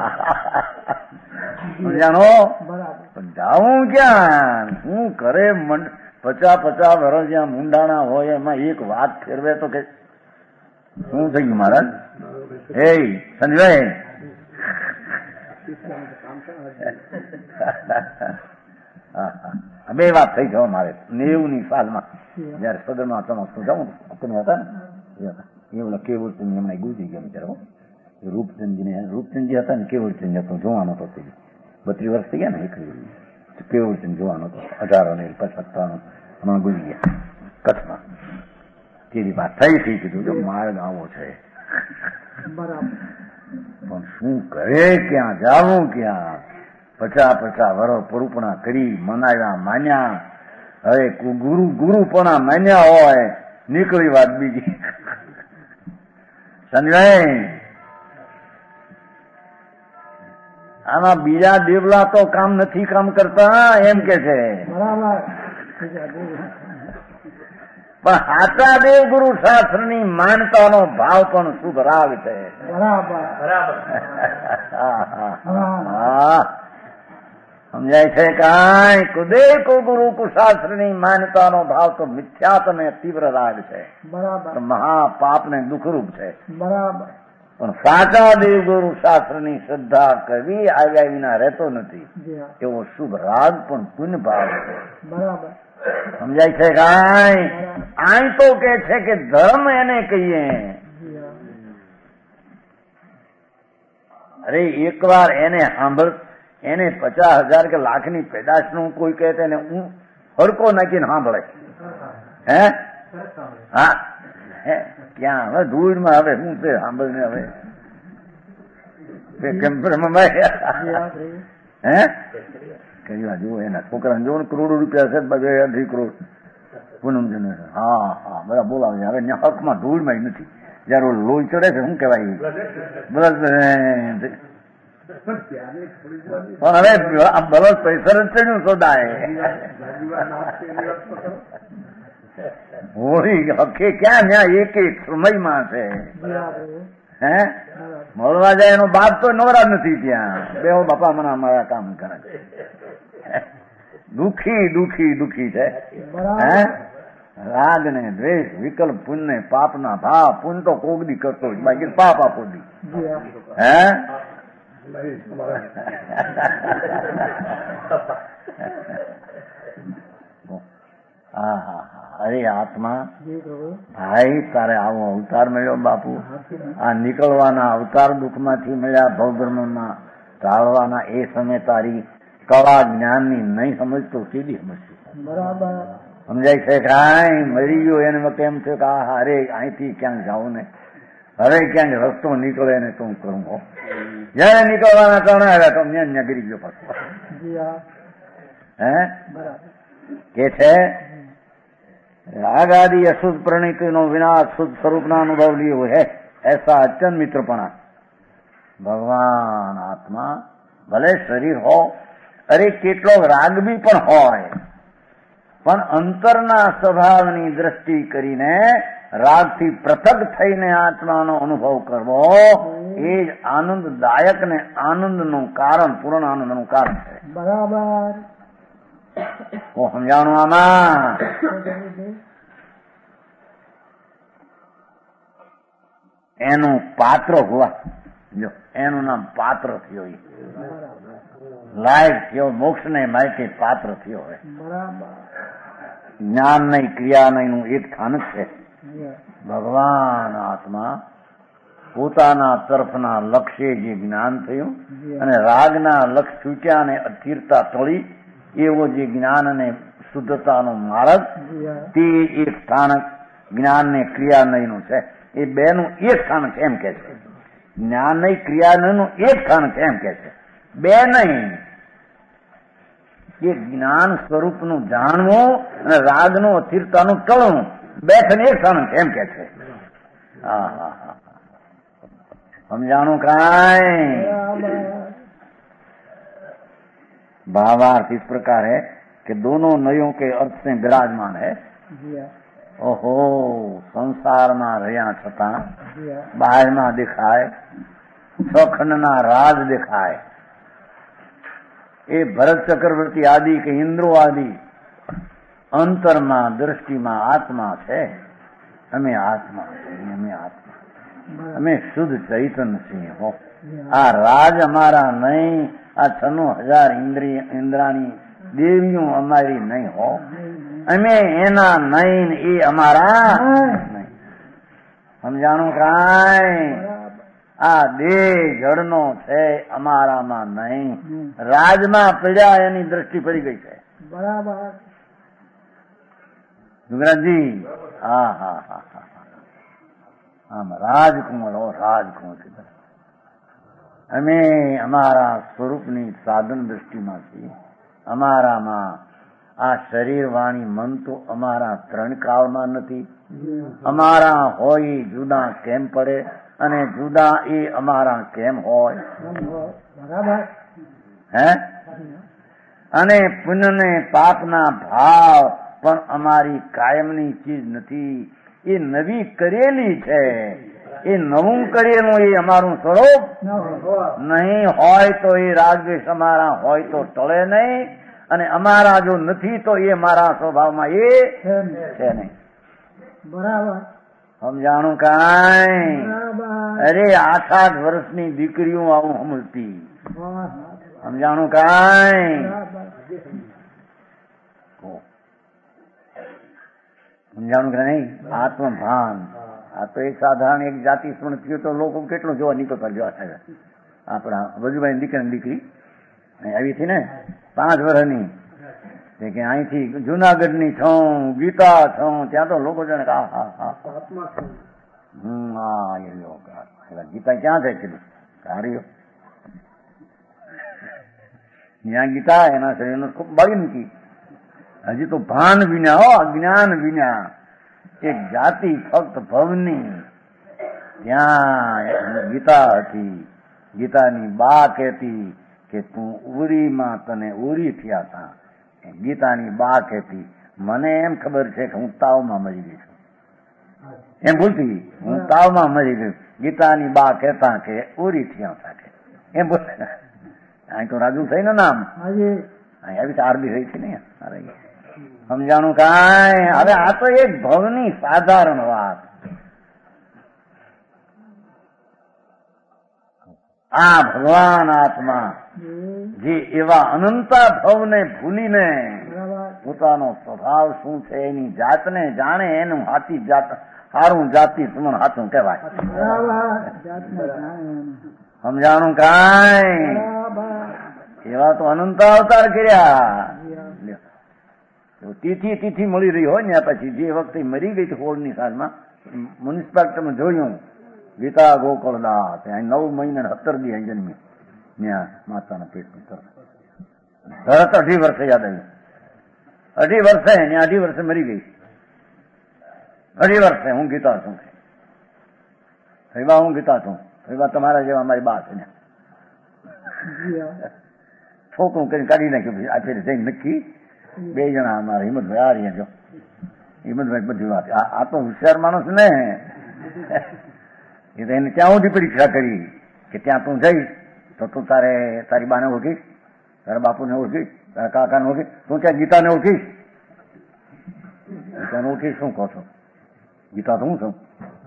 જાણો પણ જાઉં ક્યાં? શું કરે? પચાસ પચાસ વર્ષ જ્યાં મુંડાણા હોય એમાં એક વાત ફેરવે તો કે શું થઈ ગયું મહારાજ? હે સંજયભાઈ, બે વાત થઈ જવા મારે. નેવું ની સાલમાં જયારે સદનમાં ચોમાસું જવું તમે હતા ને, એ ઓલા કેવળચંદ હમણાં ગુજરી ગયા બિચારો. રૂપચંદજી ને રૂપચંદજી હતા ને, કેવળચંદ હતો જોવાનો હતો. બત્રીસ વર્ષ થઈ ગયા ને, એક કેવળચંદ જોવાનો હતો. અઢારો ને પચહત્તર હમણાં ગુજરી ગયા કચ્છમાં. તેની વાત થઈ થઈ કીધું જો માર્ગ આવો છે, પણ શું કરે? ક્યાં જાવું? ક્યાં? પચાસ પચાસ વર્ષ પરુપણા કરી મનાવ્યા માન્યા. હવે ગુરુ ગુરુપણા માન્યા હોય, નીકળી વાત બીજી. સંજય આમાં બીજા દેવલા તો કામ નથી કામ કરતા એમ કે છે. પણ સાચા દેવ ગુરુ શાસ્ત્ર ની માનતાનો ભાવ પણ શુભ રાગ છે. સમજાય છે કાંઈ? કુદે કો ગુરુ કુશાસ્ત્ર ની માન્યતાનો ભાવ તો મિથ્યાત ને તીવ્ર રાગ છે. બરાબર. મહાપાપ ને દુઃખરૂપ છે. બરાબર. પણ સાચા દેવ ગુરુ શાસ્ત્ર ની શ્રદ્ધા કરવી આવ્યા વિના રહેતો નથી. એવો શુભ રાગ પણ પુણ્ય ભાવ છે. બરાબર. સમજાય છે કાંઈ? આય તો કે છે કે ધર્મ એને કહીએ. અરે એક વાર એને સાંભળ, એને પચાસ હજાર કે લાખ ની પેદાશ નું કોઈ કહે તેને હું હડકો નાખીને સાંભળે. હે હા હે ક્યાં હવે ધૂળ માં હવે હું છે સાંભળને હવે હે કઈ જુઓ એના છોકરાને જોવો ને કરોડો રૂપિયા છે, બે અઢી કરોડ પૂનમ જન. હા હા બધા બોલાવે હવે હકમાં ધૂળમાં નથી. જયારે લોહી ચડે છે શું કહેવાય બ્લડ પણ હવે આ બ્લડ પ્રેશર જ ચડ્યું સોદાય હોળી હકે ક્યાં ત્યાં એક એક સમયમાં છે હે મળવા જાય એનો બાપ તો નવરા નથી ત્યાં બેહો બાપા મને અમારા કામ કરે દુખી દુખી દુખી છે હે રાગ ને દ્વેષ વિકલ્પ પુણ્ય ને પાપ ના ભાવ પુણ્ય તો કોગદી કરતો બાકી પાપ આપો દી હે હા હા અરે આત્મા ભાઈ તારે આવો અવતાર મળ્યો બાપુ આ નીકળવાના અવતાર દુઃખમાંથી મળ્યા ભવબ્રહ્મમાં ટાળવાના એ સમય તારી કળા જ્ઞાનની નહીં સમજતો સીધી સમજતી બરાબર સમજાય છે કાંઈ મરી ગયો એને વખતે એમ થયું કે આ હારે અહીંથી ક્યાંક જાઉં ને હવે ક્યાંક રસ્તો નીકળે ને તો હું કરું હો જયારે નીકળવાના કારણે આવ્યા તો મેં નગરી ગયો પાછો હે કે છે राग आदि अशुद्ध प्रणीति नो विनाश शुद्ध स्वरूप ना अनुभव लिए हुए है ऐसा अत्यंत मित्रपणा भगवान आत्मा भले शरीर हो अरे કેટલો રાગ બી પણ હોય પણ અંતરના સ્વભાવની દ્રષ્ટિ કરીને રાગથી પૃથક થઈને આત્માનો અનુભવ કરવો એ જ આનંદદાયક ને આનંદનું કારણ પૂર્ણ આનંદનું કારણ છે બરાબર वो समझाणु आमा एनु पात्र हुआ जो एनु नाम पात्र थयो लायक थयो मोक्ष ने माटे पात्र थयो है ज्ञान नहीं क्रिया नहीं एक स्थानक है भगवान आत्मा પોતાના તરફના લક્ષ્ય જે જ્ઞાન થયું અને રાગના લક્ષ છૂટ્યા ને અસ્થિરતા ટળી એવો જે જ્ઞાન અને શુદ્ધતાનો માર્ગ તે એક સ્થાનક જ્ઞાન ને ક્રિયા નહીંનું છે એ બેનું એક સ્થાનક એમ કે છે જ્ઞાન નહીં ક્રિયા નહીંનું એક સ્થાનક એમ કે છે બે નહીં એ જ્ઞાન સ્વરૂપનું જાણવું અને રાગનું અસ્થિરતાનું ટળવું બે થઈને એક સ્થાનક એમ કે છે હા હા હા समझाणु काई भावार्थ इस प्रकार है कि दोनों नयों के अर्थ से विराजमान है ओहो संसार में રહ્યા છતાં બહારમાં દેખાય સખંડના રાજ દેખાય એ ભરત ચક્રવર્તી આદિ કે ઇન્દ્રો આદિ અંતરમાં દ્રષ્ટિમાં આત્મા છે અમે આત્મા છીએ અમે આત્મા અમે શુદ્ધ ચૈતન્ય છીએ હો આ રાજ અમારા નહીં આ છન્નું હજાર ઇન્દ્રિય ઇન્દ્રાણી દેવીઓ અમારી નહીં હો અમે એના નહીં એ અમારા નહીં સમજાણું કાંઈ આ દેહ જળનો છે અમારામાં નહીં રાજમાં પડ્યા એની દ્રષ્ટિ પડી ગઈ છે બરાબર ગુજરાતજી હા હા હા હા આમ રાજકુંવર હો રાજકુંવર અમે અમારા સ્વરૂપની સાધન દ્રષ્ટિમાં છીએ અમારામાં આ શરીર વાણી મન તો અમારા ત્રણ કાળમાં નથી અમારા હોય જુદા કેમ પડે અને જુદા એ અમારા કેમ હોય બરાબર હે અને પુણ્ય ને પાપના ભાવ પણ અમારી કાયમની ચીજ નથી એ નવી કરેલી છે એ નવું કરેલું એ અમારું સ્વરૂપ નહીં હોય તો એ રાગદ્વેષ અમારા હોય તો ટળે નહીં અને અમારા જો નથી તો એ મારા સ્વભાવમાં એ છે નહીં બરાબર સમજાણું કાંઈ અરે આઠ આઠ વર્ષની દીકરીઓ આવું સમજતી સમજાણું કાંઈ સમજાણું કે નહીં આત્મભાન આ તો એક સાધારણ એક જાતિ સ્મૃતિઓ તો લોકો કેટલું જોવા નીકળતા જોવા થયા આપણા વજુભાઈ દીકરી દીકરી આવી હતી ને પાંચ વર્ષની કે અહીંથી જુનાગઢની છું ગીતા છું ત્યાં તો લોકો જાણે હા હા હા હમ હા એ ગીતા ક્યાં છે કીધું કાર્યો ત્યાં ગીતા એના શરીરનો ખૂબ બળી મૂકી હજી તો ભાન વિના હો જ્ઞાન વિના એક જાતિ ફક્ત ભવની ત્યાં ગીતા હતી. ગીતાની બા કહેતી કે તું ઉરીમાં તને ઉરી થયા હતા. ગીતાની બા કહેતી મને એમ ખબર છે કે હું તાવમાં મરી ગઈ છું, એમ બોલતી હું તાવમાં મરી ગઈ. ગીતાની બા કહેતા કે ઉરી થયા હતા કે એમ બોલ. અહીં તો રાજુ થઈ ને નામ અહીં આવી આરબી રહી છે ને સમજાણું કાંઈ. હવે આ તો એક ભવની સાધારણ વાત. આ ભગવાન આત્મા જે એવા અનંતા ભવને ભૂલીને પોતાનો સ્વભાવ શું છે એની જાતને જાણે એનું હાથી જાત હારું જાતિ સુમન હાથું કહેવાય. સમજાણું કાંઈ. એવા તો અનંત અવતાર કર્યા. તિથિ તિથિ મળી રહી હોય ને પછી જે વખતે મરી ગઈ હોળની સાલમાં મ્યુનિસિપાલિટીમાં જોયું ગીતા ગોકળદાસ નવ મહિને સત્તર દી અહીં જન્મી ત્યાં માતાના પેટની તરફ તરત અઢી વર્ષે યાદ આવ્યું. અઢી વર્ષે ત્યાં અઢી વર્ષે મરી ગઈ. અઢી વર્ષે હું ગીતા છું. હું ગીતા છું તમારા જેવા મારી બા છે ને છોકરું કરીને કાઢી નાખ્યું. આ ફેર જઈને નક્કી બે જણા અમારા હિંમતભાઈ આ રહ્યા જો હિંમતભાઈ બધી વાત. આ તો હોશિયાર માણસ ને એ તો એને ત્યાં સુધી પરીક્ષા કરી કે ત્યાં તું જઈશ તો તું તારે તારી બાને ઓળખીશ, તારા બાપુને ઓળખીશ, તારા કાકાને ઓળખીશ, તું ત્યાં ગીતાને ઓળખીશ. ગીતાને ઓળખીશ શું કહો છો? ગીતા તો હું છું.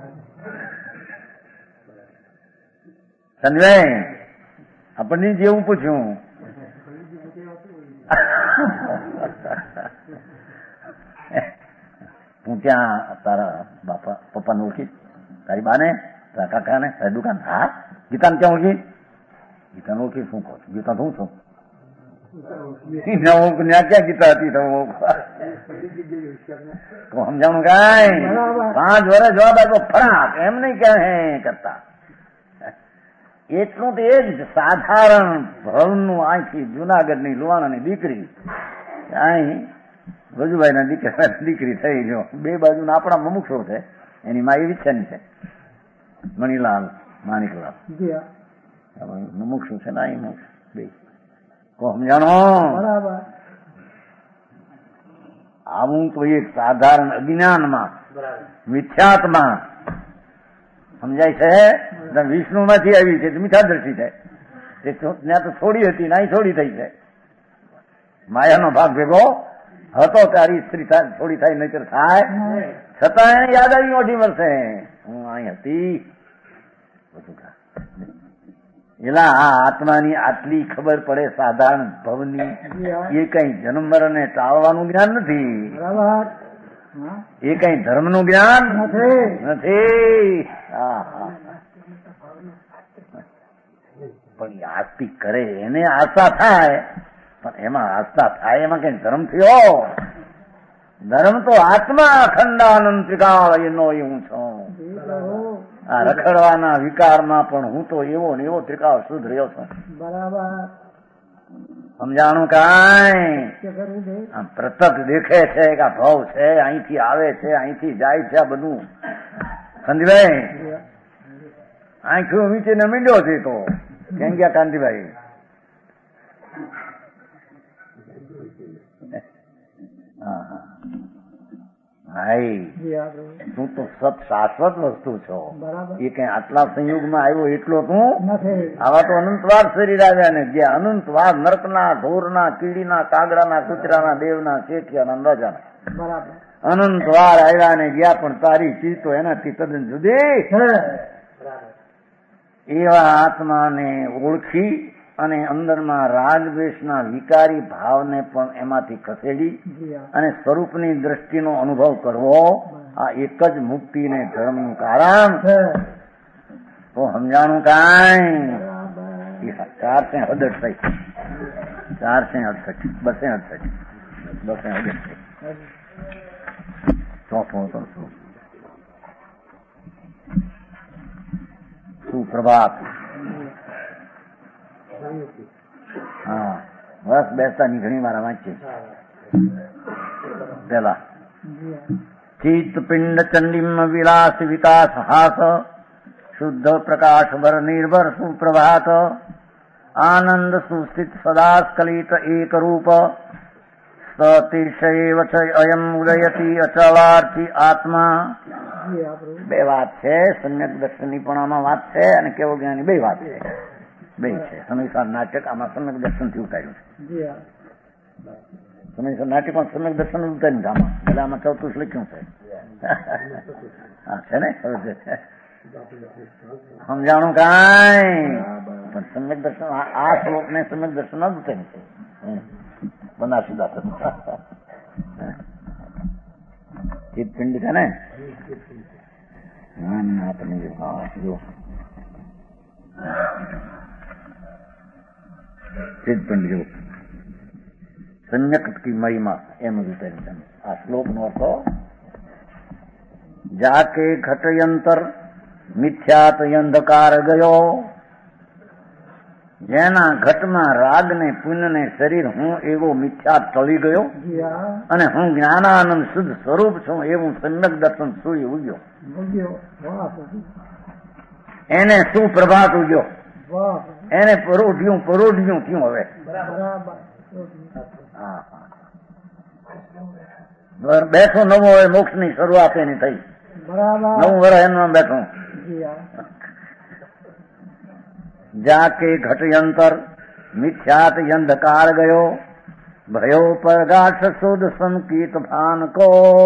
સંજય આપણને જેવું પૂછ્યું હું ત્યાં તારા બાપા પપ્પાને ઓળખી, તારી બાને, તારા કાકાને, તારી દુકાન. હા ગીતાને ક્યાં ઓળખી? ગીતાને ઓળખી શું કહો છો? ગીતા તો હું છું. ક્યાં ગીતા હતી તમે સમજાણું કાંઈ. પાંચ વર્ષ જવાબ આપ્યો ફરાક એમ નહીં કે હે કરતા. એટલું તો એ જ સાધારણ ભવનું અહીંથી જુનાગઢની લુવાણાની દીકરી અહીં વજુભાઈ ના દીકરા દીકરી થઈ ગયો. બે બાજુ આપણા મમુક્ષો છે. એની મા એવી છે છે મણીલાલ માણિકલાલ મમુક્ષો છે ને અહીં બે કો સમજાણો. આવું તો એક સાધારણ અજ્ઞાનમાં મિથ્યાત્મા સમજાય છે. વિષ્ણુ માંથી આવી છે મીઠા દ્રષ્ટિ છે. ત્યાં તો થોડી હતી ના થોડી થઈ છે. માયાનો ભાગ ભેગો હતો તારી સ્ત્રી થોડી થાય નહીતર થાય. છતાં એને યાદ આવી અઢી વર્ષે હું અહીં હતી. એલા આ આત્માની આટલી ખબર પડે સાધારણ ભવની. એ કઈ જન્મ મરણને ટાળવાનું જ્ઞાન નથી. એ કઈ ધર્મનું જ્ઞાન નથી. પણ આસ્તિક કરે એને આસ્થા થાય. પણ એમાં આસ્થા થાય એમાં કઈ ધર્મ થયો? ધર્મ તો આત્મા અખંડાનંદ ત્રિકાળ એનો હું છું. આ રખડવાના વિકારમાં પણ હું તો એવો ને એવો ત્રિકાળ શુદ્ધ રહ્યો છું. બરાબર સમજાણું કાંઈ. આમ પ્રત્યક્ષ દેખે છે કે આ ભાવ છે, અહીંથી આવે છે, અહીંથી જાય છે. આ બધું કાંતિભાઈ આંખો વીંચીને મીંડ્યો છે તો કેમ ગયા કાંતિભાઈ? હા હા ભાઈ તું તો સત શાશ્વત વસ્તુ છો. એ કઈ આટલા સંયુગમાં આવ્યો એટલો તું આવા તો અનંતવાર શરીર આવ્યા ને જે અનંતવાર નર્કના, ઢોરના, કીડીના, કાગડાના, કૂતરાના, દેવના, શેઠિયાના, રાજાના અનંતવાર આવ્યા ને ગયા. પણ તારી ચીજ તો એનાથી તદ્દન જુદી. એવા આત્માને ઓળખી અને અંદરમાં રાગદ્વેષના વિકારી ભાવને પણ એમાંથી ખસેડી અને સ્વરૂપની દ્રષ્ટિનો અનુભવ કરવો આ એક જ મુક્તિ ને ધર્મનું કારણ. તો સમજાણું કાંઈ. ચારસે અડસઠ થઈ ચારસે અડસઠ બસે અડસઠ બસે અડસઠ ચોથો તો શું સુપ્રભાત. હા બસ બેસતા ની ઘણી વાર વાંચીએ. પેલા ચિત્ત પિંડ ચંડીમ વિલાસ વિકાસ હાસ શુદ્ધ પ્રકાશ ભર નિર્ભર સુપ્રભાત આનંદ સુસ્થિત સદા સ્ખલિત એક રૂપ સતિશૈવ ચ અયમ ઉદયતી અચલાર્થી આત્મા. બે વાત છે, સમ્યક દર્શનની પણ આમાં વાત છે અને કેવો જ્ઞાની બે વાત છે, બે છે. સમયસર નાટક આમાં સમ્યક દર્શન થી ઉતાર્યું છે. સમયસર નાટક પણ સમ્યક દર્શન ઉતાર્યું છે આમાં, એટલે આમાં ચોથું લખ્યું છે. હા છે ને, સમજાણું કાંઈ પણ સમ્યક દર્શન આ શ્લોક ને સમ્યક દર્શન જ ઉતાર્યું છે. બનાસી દાસ ચિત્તપિંડ છે ને. હા ના તમે જો ચિત્તપિંડ જો સમ્યક કી મહિમા એમ જ ઉતાર્યું છે. આ શ્લોક નો અર્થ જાકે ઘટયંતર મિથ્યાત અંધકાર ગયો. જેના ઘટમાં રાગ ને પુણ્ય ને શરીર હું એવો મિથ્યા ટળી ગયો અને હું જ્ઞાનાનંદ શુદ્ધ સ્વરૂપ છું એવું સમ્યક દર્શન સૂર્ય ઉગ્યો. એને શું પ્રભાત ઉગ્યો, એને પરોઢ્યું પરોઢ્યું થયું. હવે બેઠો નવો હવે મોક્ષ ની શરૂઆત એની થઈ. નવું વર્ષ એનું બેઠું. જાકે ઘટયંતર મિથ્યાત અંધકાર ગયો ભયો પ્રગાઢ શુદ્ધ સંકિત ભાન કો.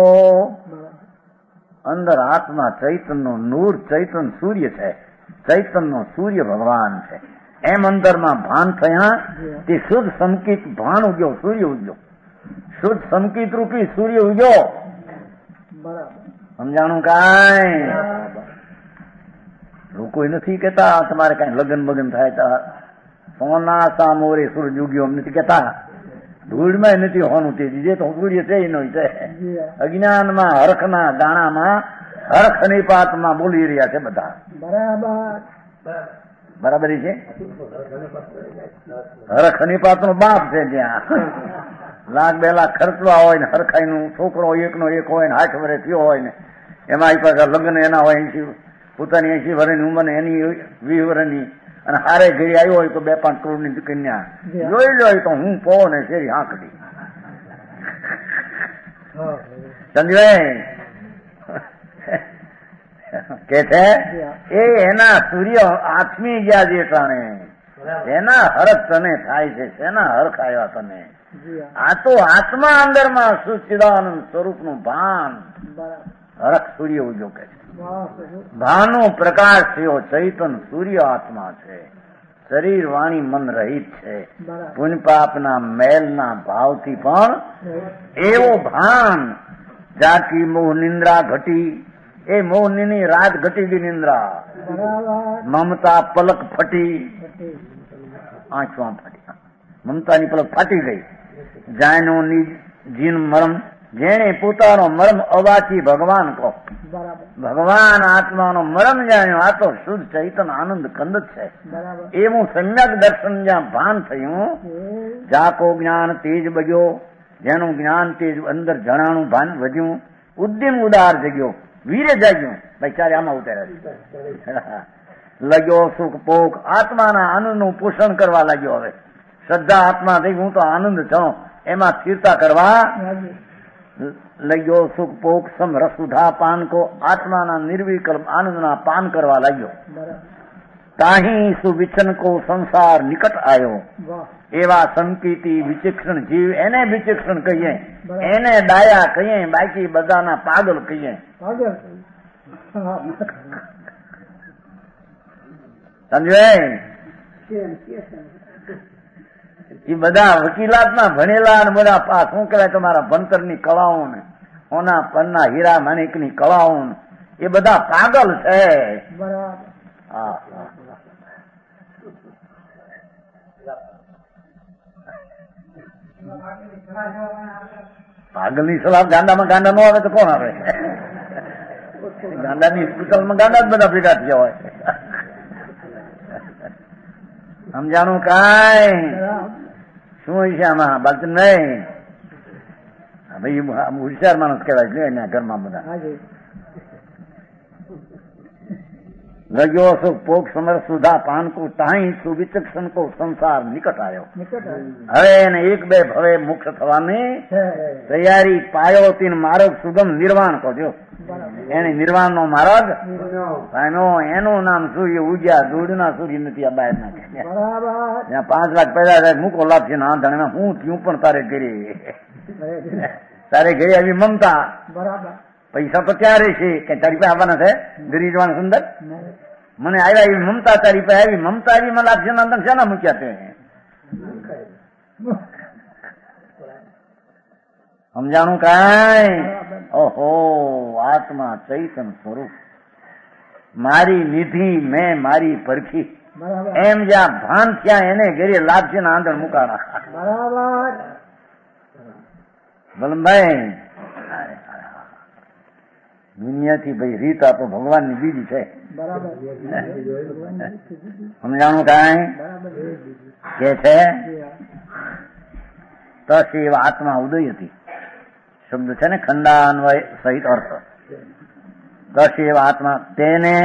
અંદર આત્મા ચૈતન્ય નૂર ચૈતન સૂર્ય છે, ચૈતન્ય સૂર્ય ભગવાન છે. એમ અંદરમાં ભાન થયા તે શુદ્ધ સંકિત ભાન ઉગ્યો, સૂર્ય ઉગ્યો. શુદ્ધ સંકિત રૂપી સૂર્ય ઉગ્યો. સમજાણું કાંઈ? લોકો નથી કેતા તમારે કઈ લગ્ન બગન થાય તો સોના સામોરે સૂરજ ઉગ્યો નથી કેતા. ધૂળમાં નથી હોનું તે જે તો સૂર્ય છે એનો છે. અજ્ઞાનમાં હરખના દાણામાં હરખ નિપાતમાં બોલી રહ્યા છે બધા. બરાબર બરાબરી છે. હરખ નિપાત નો બાપ છે ત્યાં. લાખ બે લાખ ખર્ચવા હોય ને હરખાઈ નું છોકરો એક નો એક હોય ને આઠ વર્ષ થયો હોય ને એમાં એ પાછા લગ્ન એના હોય એસી પોતાની એસી વર્ષની ઉંમર એની વીસ વર્ષની અને હારે ઘેરી આવ્યો હોય તો બે પાંચ કરોડ ની કન્યા જોઈ લો તો હું પો ને શેરી આંકડી સમજાય કે છે એ એના સૂર્ય આત્મી ગયા જે ટાણે એના હરખ તને થાય છે. એના હરખ આવ્યા તને. આ તો આત્મા અંદરમાં સુચિદાનંદ સ્વરૂપ નું ભાન હરખ સૂર્ય ઉજો કે છે. ભાનો પ્રકાશ થયો ચૈતન સૂર્ય આત્મા છે. શરીર વાણી મન રહિત છે. પુણ્ય પાપના મેલના ભાવથી પણ એવો ભાન. જાકી મોહ નિંદ્રા ઘટી એ મોહની રાત ઘટી ગઈ નિંદ્રા. મમતા પલક ફટી આંખો ફટી મમતાની પલક ફાટી ગઈ. જાયનો જીન મરમ જેને પોતાનો મરમ અવાચી ભગવાન કહો. ભગવાન આત્માનો મરમ જાણ્યો. આ તો શુદ્ધ ચૈતન આનંદ કંદ છે. એવું સમ્યક દર્શન જ્યાં ભાન થયું જાકો જ્ઞાન તેજ બગ્યો. જેનું જ્ઞાન તેજ અંદર જણાનું ભાન વધ્યું. ઉદ્યમ ઉદાર જગ્યો વીરે જાગ્યું. ભાઈ ચારે આમાં ઉતાર્યા લગ્યો સુખ પોખ આત્માના આનંદનું પોષણ કરવા લાગ્યો. હવે શ્રદ્ધા આત્મા થઈ હું તો આનંદ છું એમાં સ્થિરતા કરવા લગ્યો. સુખ પોખ સમ રસુધા પાન કો આત્માના નિર્વિકલ્પ આનંદના પાન કરવા લાગ્યો. તાહી સુવિચન કો સંસાર નિકટ આવ્યો. એવા સંકિતી વિચક્ષણ જીવ એને વિચક્ષણ કહીએ, એને ડાયા કહીએ, બાકી બધાના પાગલ કહીએ. સમજાય? એ બધા વકીલાતના ભણેલા અને બધા પાસ શું કહેવાય તમારા ભણતરની કળાઓ ને ઓના પરના હીરા માણિકની કળાઓ એ બધા પાગલ છે. હા પાગલની સલાહ ગાંડામાં ગાંડા ન આવે તો કોણ આવે? ગાંડાની હોસ્પિટલમાં ગાંડા જ બધા ભેગા થયા હોય. સમજાણું કાંઈ? શું હોય છે આમાં? બાકી નહીં ભાઈ હોશિયાર માણસ કહેવાય છે એના ઘરમાં બધા. લગ્યો સુખ પોખ સમર સુધા પાન કો તાહી સુવિચક્ષણ કો સંસાર નિકટ આવ્યો. નિકટ હવે એને એક બે ભવે મુક્ત થવાની તૈયારી પાયો તીન માર્ગ સુગમ નિર્વાણ કહ્યો. એને નિર્વાણ નો માર્ગ એનો એનું નામ સૂર્ય ઉગ્યા દૂધના સૂર્ય નથી આ બહાર નાખે. બરાબર ત્યાં પાંચ લાખ પેદા થાય મૂકો લાભ ના ધણે હું થયું પણ તારે ઘરે તારે ઘરે આવી મમતા. બરાબર પૈસા તો ત્યાં રહેશે કે તારી પાસે આવવાના છે ગરીજવાન સુંદર મને આવ્યા એવી મમતા તારી પાસે આવી મમતા આવી મને લાભ ના ધણ શાના મૂક્યા તે સમજાણું કાંઈ? ઓહો આત્મા ચૈતન સ્વરૂપ મારી નિધિ મેં મારી પરખી બરાબર એમ જ્યાં ભાન થયા એને ઘરે લાભશે ના આંધણ મુકાણા. બરાબર વલ્લભભાઈ દુનિયાથી ભાઈ રીત આપો ભગવાનની બીજી છે. બરાબર સમજાણું કાંઈ? બરાબર કે છે તસ એવા આત્મા ઉદય હતી શબ્દ છે ને ખંડાન્વય સહિત અર્થ. તસ એવા આત્મા તેને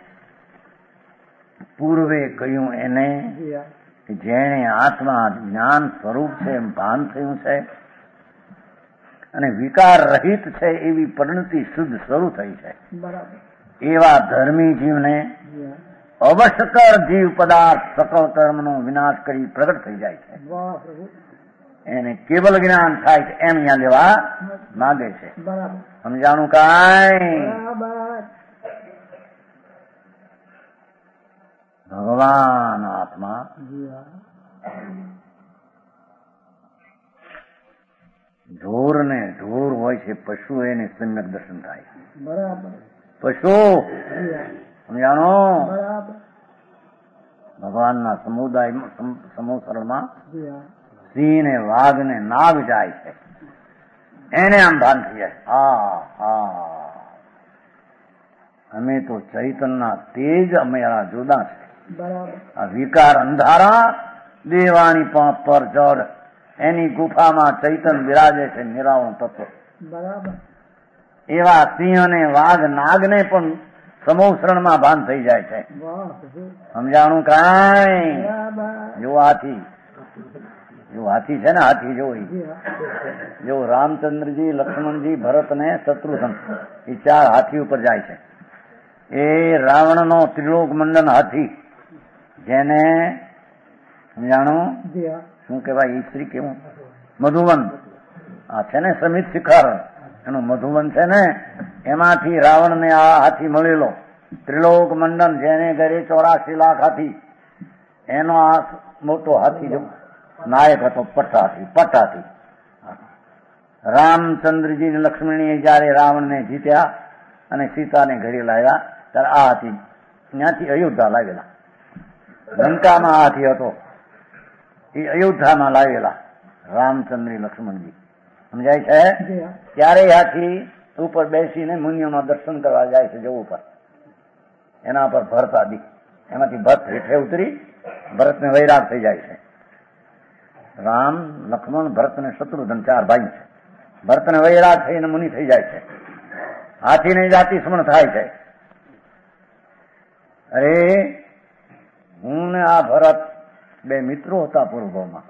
પૂર્વે કહ્યું એને કે જેણે આત્મા જ્ઞાન સ્વરૂપ છે એમ ભાન થયું છે અને વિકાર રહિત છે એવી પરિણતિ શુદ્ધ શરૂ થઈ છે. બરાબર એવા ધર્મી જીવને અવશ્યકર જીવ પદાર્થ સકળ કર્મનો વિનાશ કરી પ્રગટ થઈ જાય છે. વાહ પ્રભુ એને કેવલ જ્ઞાન થાય છે એમ અહીંયા લેવા માંગે છે. બરાબર સમજાણું કાંઈ? બરાબર ભગવાન આત્મા ઢોર ને ઢોર હોય છે પશુ એને સમ્યક દર્શન થાય. બરાબર પશુ સમજાણો બરાબર ભગવાનના સમુદાય સમૂહમાં જી હા સિંહ ને વાઘ ને નાગ જાય છે એને આમ ભાન થઈ જાય હા હા અમે તો ચૈતનના તેજ અમારા જુદા છે. બરાબર આ વિકાર અંધારા દેવાણી પાંચ પર ચડ એની ગુફામાં ચૈતન બિરાજે છે નિરાવણ તત્વ. બરાબર એવા સિંહ અને વાઘ નાગને પણ સમૂહ શરણમાં ભાન થઈ જાય છે. વાહ પ્રભુ સમજાણું કાંઈ? બરાબર જો હાથી જો હાથી છે ને હાથી જોઈ જી હા જો રામચંદ્રજી લક્ષ્મણજી ભરત ને શત્રુઘ્ન એ ચાર હાથી ઉપર જાય છે. એ રાવણનો ત્રિલોક મંડન હાથી જેને સમજાણું જી હા શું કહેવાય એ સ્ત્રી કેવું મધુવન આ છે ને સમિત શિખર એનું મધુવન છે ને એમાંથી રાવણ ને આ હાથી મળેલો ત્રિલોક મંડન જેને ઘરે ચોરાસી લાખ હાથી એનો આ મોટો હાથી જો નાયક હતો પટ્ટ હાથી પટ્ટ હાથી. રામચંદ્રજી ને લક્ષ્મણીએ જયારે રાવણને જીત્યા અને સીતાને ઘરે લાવ્યા ત્યારે આ હાથી ત્યાંથી અયોધ્યા લાવેલા. લંકામાં આ હાથી હતો એ અયોધ્યામાં લાવેલા રામચંદ્રી લક્ષ્મણજી સમજાય છે. જી હા ત્યારે હાથી ઉપર બેસીને મુનિઓના દર્શન કરવા જાય છે જવું પર એના પર ભરત આદિ એમાંથી ભરત હેઠે ઉતરી ભરતને વૈરાગ થઈ જાય છે. રામ લક્ષ્મણ ભરત ને શત્રુઘ્ન ચાર ભાઈ છે. ભરતને વૈરાગ થઈને મુનિ થઈ જાય છે. હાથીને જાતિ સ્મરણ થાય છે. અરે હું ને આ ભરત બે મિત્રો હતા પૂર્વમાં.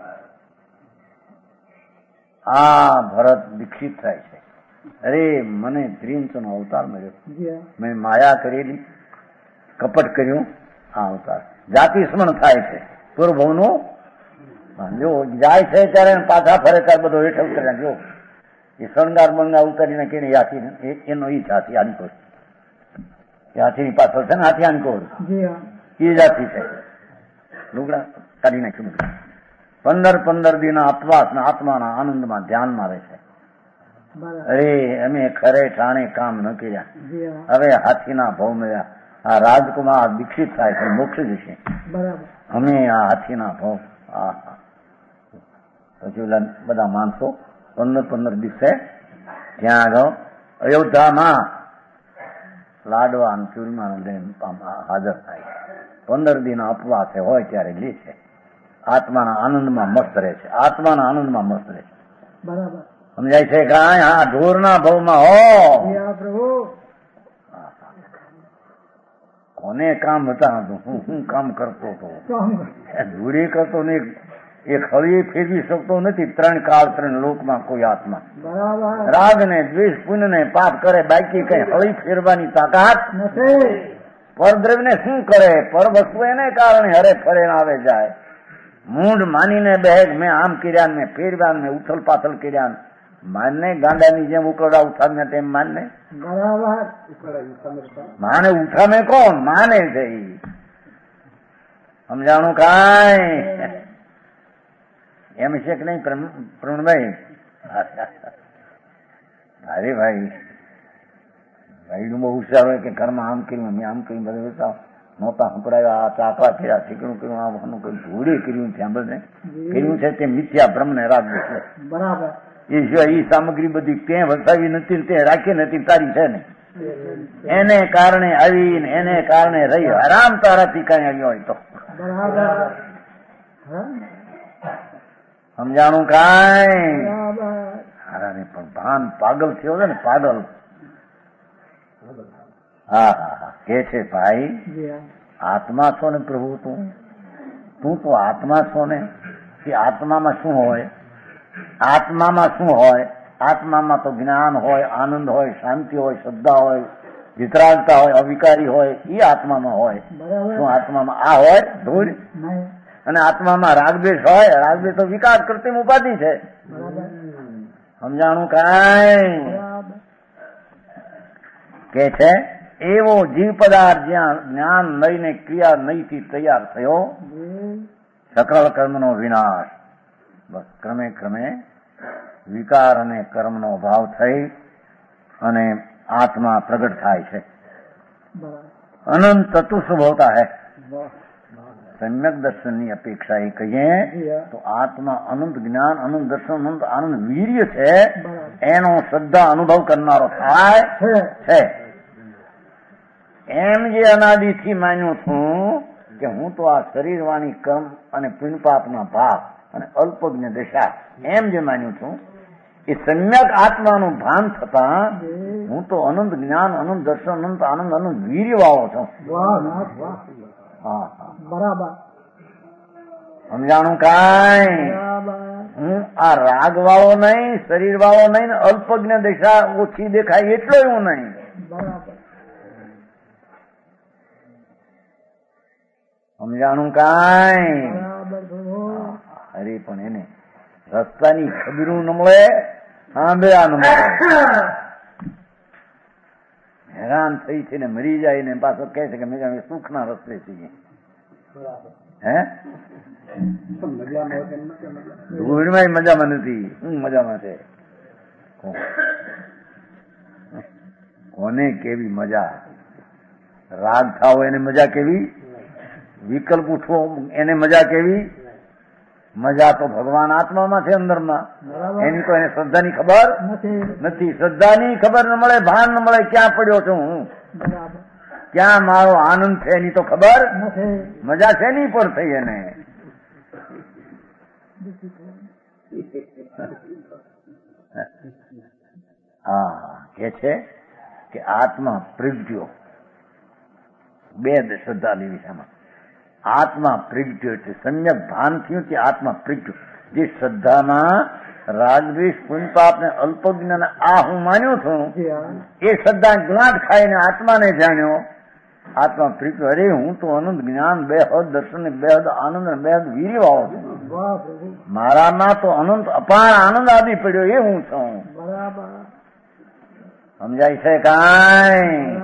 આ ભરત દીક્ષિત થાય છે. અરે મને ત્રિંચનો અવતાર મળ્યો. જી હા મેં માયા કરેલી કપટ કર્યું આ અવતાર જાતિ સ્મરણ થાય છે. પૂર્વનું જો જાય છે ત્યારે પાછા ફરે ત્યારે બધો હેઠ ઉતર્યા જો એ શણગાર બંગાર ઉતારીને કેને હાથી એનો ઈ હાથી આનકોર એ હાથીની પાછળ છે ને હાથી આનકોર જી હા એ જાતિ છે. લુગડા કાઢી નાખ્યું બધું. પંદર પંદર દિન અપવાસ ના આત્માના આનંદમાં ધ્યાનમાં રહે છે. બરાબર અરે અમે ખરે ઠાણે કામ ન કર્યા જી હા હવે હાથીના ભાવ મળ્યા. આ રાજકુમાર દીક્ષિત થાય છે મોક્ષ જશે. બરાબર અમે આ હાથીના ભાવ આ પછી ઓલા બધા માણસો પંદર પંદર દિવસે ત્યાં આગળ અયોધ્યામાં લાડવા અને ચૂરમા હાજર થાય. પંદર દિન અપવાસે હોય ત્યારે લે છે. આત્માના આનંદમાં મસ્ત રહે છે. આત્માના આનંદમાં મસ્ત રહે છે. બરાબર સમજાય છે કાંઈ? હા ઢોરના ભાવમાં હો જી હા પ્રભુ કોને કામ હતા હું શું કામ કરતો હતો? ધૂળી કરતો ને એક હળી ફેરવી શકતો નથી ત્રણ કાળ ત્રણ લોકમાં કોઈ આત્મા. રાગ ને દ્વેષ પુણ્ય ને પાપ કરે, બાકી કઈ હળી ફેરવાની તાકાત નથી. પરદ્રવ્ય ને શું કરે? પર વસ્તુ એને કારણે હરે ફરે આવે જાય. મૂંઢ માનીને બેગ મેં આમ કર્યા મેં ફેરવ્યા મેં ઉથલ પાથલ કર્યા માનને ગાંડાની જેમ ઉકળા ઉઠાવ્યા તેમ માનને માને ઉઠામે કોણ માને છે? સમજાણું કાંઈ એમ છે કે નહીં પ્રવીણભાઈ? અરે ભાઈ ભાઈ નું બહુ હોશિયાર હોય કે ઘરમાં આમ કર્યું મેં આમ કર્યું બધું બતાવ નહોતા સંભળાવ્યા આ ચાકવા કર્યા ઠીકણું કર્યું આનું કઈ ધૂળે કર્યું છે સાંભળને કર્યું છે તે મિથ્યા ભ્રમ ને રાગ છે. બરાબર. એ સિવાય એ સામગ્રી બધી ક્યાંય વસાવી નથી તે રાખી નથી તારી છે ને એને કારણે આવીને એને કારણે રહી આરામ તારાથી કઈ આવ્યો હોય તો સમજાણું કાંઈ? હારાને પણ ભાન પાગલ થયો છે ને પાગલ. હા હા હા કે છે ભાઈ આત્મા છો ને પ્રભુ તું તું તો આત્મા છો ને કે આત્મામાં શું હોય? આત્મામાં શું હોય? આત્મામાં તો જ્ઞાન હોય, આનંદ હોય, શાંતિ હોય, શ્રદ્ધા હોય, વિતરાગતા હોય, અવિકારી હોય, એ આત્મામાં હોય. શું આત્મામાં આ હોય ધૂળ? અને આત્મામાં રાગદ્વેષ હોય? રાગદ્વેષ તો વિકાર કરતી ઉપાધિ છે. સમજાણું કાંઈ? કે છે એવો જીવ પદાર્થ જ્યાં જ્ઞાન લઈને ક્રિયા નહીથી તૈયાર થયો સકળ કર્મનો વિનાશ. બસ ક્રમે ક્રમે વિકાર અને કર્મનો ભાવ થઈ અને આત્મા પ્રગટ થાય છે. અનંત ચતુર્સ્વ હોતા હૈ. सम्यक दर्शन ની અપેક્ષા એ કહીએ તો આત્મા અનંત જ્ઞાન, અનંત દર્શન, અનંત આનંદ વીર્ય છે એનો શ્રદ્ધા અનુભવ કરનારો થાય છે. એમ જે અનાદિથી માન્યું છું કે હું તો આ શરીર વાણી કર્મ અને પુણ્યપાપના ભાવ અને અલ્પજ્ઞ દશા એમ જે માન્યું છું એ સમ્યક આત્માનું ભાન થતા હું તો અનંત જ્ઞાન, અનંત દર્શન, અનંત આનંદ, અનંત વીર્ય વાળો છું. હા બરાબર. સમજાણું કાંઈ? હું આ રાગ વાળો નહીં, શરીર વાળો નહીં ને અલ્પજ્ઞ દશા ઓછી દેખાય એટલો હું નહીં. સમજાણું કાંઈ? અરે પણ એને રસ્તાની ખબરું ન મળે, સાંભળ્યા ન મળે, હેરાન થઈ છે ને મરી જાય ને પાછો કહે છે કે મેં સુખના રસ્તે છીએ. હે ધૂળમાં મજામાં નથી. હું મજામાં છે. કોને કેવી મજા? રાગ થાવ એને મજા કેવી? વિકલ્પ ઉઠવો એને મજા કેવી? મજા તો ભગવાન આત્મામાં છે અંદરમાં. એની તો એને શ્રદ્ધાની ખબર નથી. શ્રદ્ધાની ખબર ન મળે, ભાન ન મળે ક્યાં પડ્યો છું હું, ક્યાં મારો આનંદ છે એની તો ખબર મજા છે નહીં પણ થઈ એને. હા કે છે કે આત્મા પ્રગટ્યો. બે શ્રદ્ધાની વિષયમાં આત્મા પ્રગટ્યો એટલે સમ્યક ભાન થયું કે આત્મા પ્રગટ્યો. જે શ્રદ્ધામાં રાગદ્વેષ પુણ્યપાપ ને અલ્પજ્ઞાન આ હું માન્યો છું એ શ્રદ્ધા જ્ઞાત ખાઈને આત્માને જાણ્યો. આત્મા પ્રગટ્યો. અરે હું તો અનંત જ્ઞાન, બેહદ દર્શન, બેહદ આનંદ, બેહદ વીર્ય વાળો છું. મારામાં તો અનંત અપાર આનંદ આદિ પડ્યો એ હું છું. સમજાય છે કાંઈ?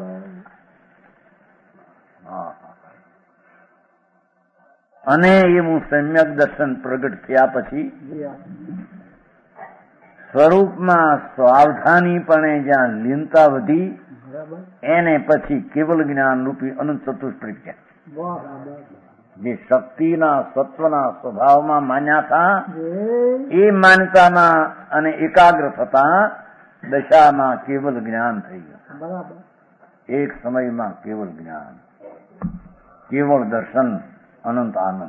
અને એવું સમ્યક દર્શન પ્રગટ થયા પછી સ્વરૂપમાં સાવધાનીપણે જ્યાં લીનતા વધી એને પછી કેવલ જ્ઞાન રૂપી અનંત ચતુષ્પ્રજ્ઞા જે શક્તિના સત્વના સ્વભાવમાં માન્યા હતા એ માન્યતામાં અને એકાગ્ર થતા દશામાં કેવલ જ્ઞાન થઈ ગયું. એક સમયમાં કેવલ જ્ઞાન, કેવળ દર્શન, અનંત આનંદ.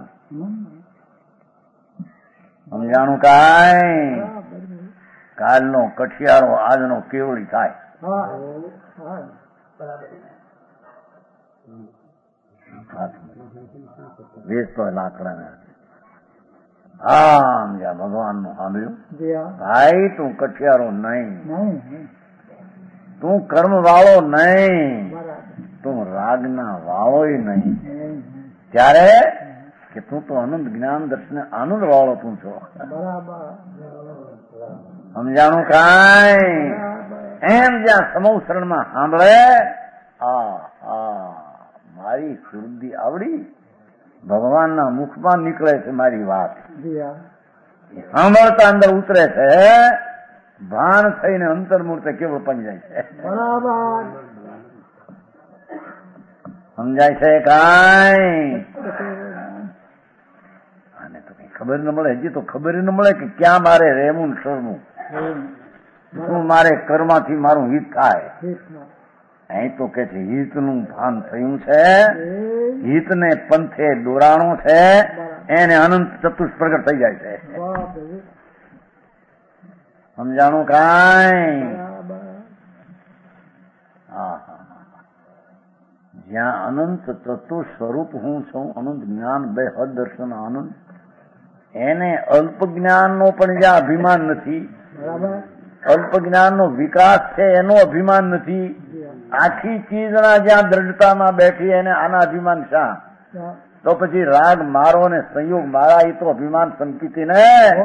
સમજાણું કાંઈ? કાલનો કઠિયારો આજનો કેવળી થાય. વેચતો લાકડાના આમ જ્યાં ભગવાન નું સાંભળ્યું ભાઈ તું કઠિયારો નહીં, તું કર્મ વાળો નહીં, તું રાગના વાળો નહીં, ત્યારે કે તું તો આનંદ જ્ઞાન દર્શન આનંદ વાળો તું છો. સમજાણું કાંઈ? એમ જ્યાં સમૂહ શરણમાં સાંભળે આ આ મારી શુદ્ધિ આવડી ભગવાનના મુખમાં નીકળે છે મારી વાત, સાંભળતા અંદર ઉતરે છે, ભાન થઈને અંતર્મૂર્તે કેવળ પડી જાય છે. સમજાય છે કાંઈ? આને તો કઈ ખબર ન મળે, હજી તો ખબર ન મળે કે ક્યાં મારે રહેવું સરવું, શું મારે કર્મથી મારું હિત થાય. અહીં તો કે છે હિતનું ભાન થયું છે, હિતને પંથે દોરાણો છે, એને અનંત ચતુષ પ્રગટ થઈ જાય છે. સમજાણું કાંઈ? હા હા, જ્યાં અનંત તત્વ સ્વરૂપ હું છું, અનંત જ્ઞાન બે હદ દર્શન આનંદ, એને અલ્પ જ્ઞાનનો પણ જ્યાં અભિમાન નથી, અલ્પ જ્ઞાનનો વિકાસ છે એનો અભિમાન નથી, આખી ચીજના જ્યાં દ્રઢતામાં બેઠી એને આના અભિમાન શા? તો પછી રાગ મારો ને સંયોગ મારા એ તો અભિમાન સંકિતિ ને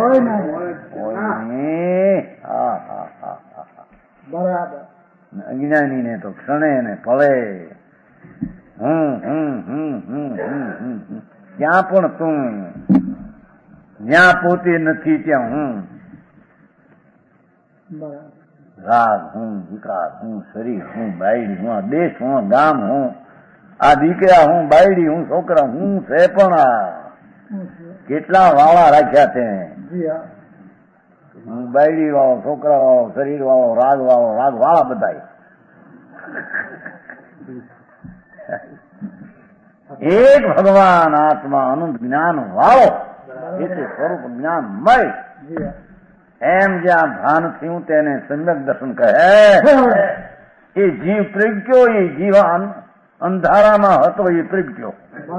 અજ્ઞાની ને તો ક્ષણે ને પળે હું હું હું હું હું ત્યાં પણ તું, જ્યાં પોતે નથી ત્યાં હું, રાગ હું, વિકાસ હું, શરીર હું, બાયડી હું, આ દેશ હું, ગામ હું, આ દીકરા હું, બાયડી હું, છોકરા હું છે, પણ આ કેટલા વાળા રાખ્યા છે. હું બાયડી વાળો, છોકરા વાળો, શરીર વાળો, રાગ વાળો, રાગ વાળા બધા. એક ભગવાન આત્મા અનંત જ્ઞાન વાળો એટલે સ્વરૂપ જ્ઞાન મળે. એમ જ્યાં ભાન થયું તેને સમ્યક દર્શન કહે. એ જીવ પ્રગટ્યો, એ જીવ અંધારામાં હતો એ પ્રગટ્યો,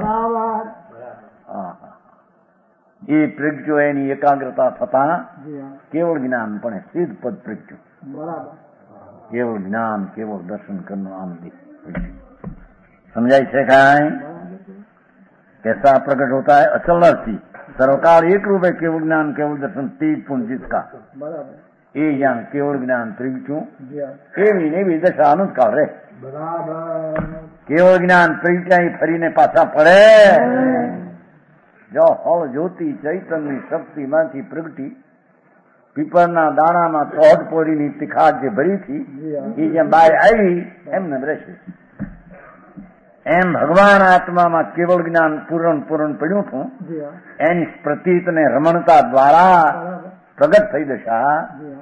એ પ્રગટ્યો એની એકાગ્રતા થતા કેવળ જ્ઞાન પણ સિદ્ધ પદ પ્રગટ્યું. કેવળ જ્ઞાન કેવળ દર્શન કરનું આમ समझाई છે કાંઈ? कैसा प्रकट होता है अचलरसी सर्वकाल एक रूप है केवल ज्ञान केवल दर्शन तीज पुण्य जिसका એ જ્યાં કેવળ જ્ઞાન ત્રિજ્યું એવી ને એવી દશા અનંત કાળ રે. કેવળ જ્ઞાન ત્રિજ્યા ફરીને પાછા પડે. જો હળ જ્યોતિ ચૈતન્યની શક્તિમાંથી પ્રગટી પીપળના દાણામાં ચોહટ પોરીની તિખાટ જે ભરી હતી એ જેમ બહાર આવી એમને રહેશે. એમ ભગવાન આત્મામાં કેવળ જ્ઞાન પૂરણ પૂરણ પડ્યું હતું એની પ્રતીત ને રમણતા દ્વારા પ્રગટ થઈ દશા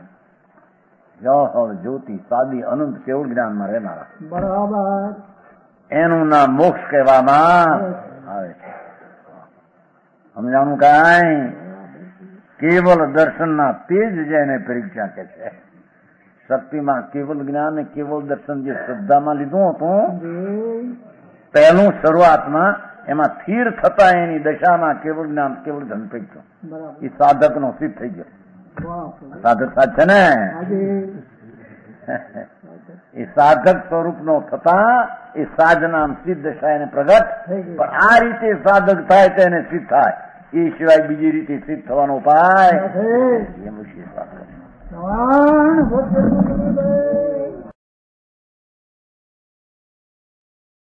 જળ જ્યોતિ સાદી અનંત કેવળ જ્ઞાનમાં રહેનારા બરાબર એનું નામ મોક્ષ કહેવામાં આવે છે. સમજાણું કાંઈ? કેવલ દર્શનના તેજ જેને પરીક્ષા કે છે. શક્તિમાં કેવલ જ્ઞાન ને કેવલ દર્શન જે શ્રદ્ધામાં લીધું હતું પહેલું શરૂઆતમાં એમાં સ્થિર થતા એની દશામાં કેવળ જ્ઞાન કેવળ ધન પૈક્યો એ સાધક નો સિદ્ધ થઈ ગયો. સાધક સાધ છે ને એ સાધક સ્વરૂપ નો થતા એ સાધનામ સિદ્ધ દશા એને પ્રગટ. પણ આ રીતે સાધક થાય તો એને સિદ્ધ થાય, એ સિવાય બીજી રીતે સિદ્ધ થવાનો ઉપાય એમ વિશેષ વાત કરે.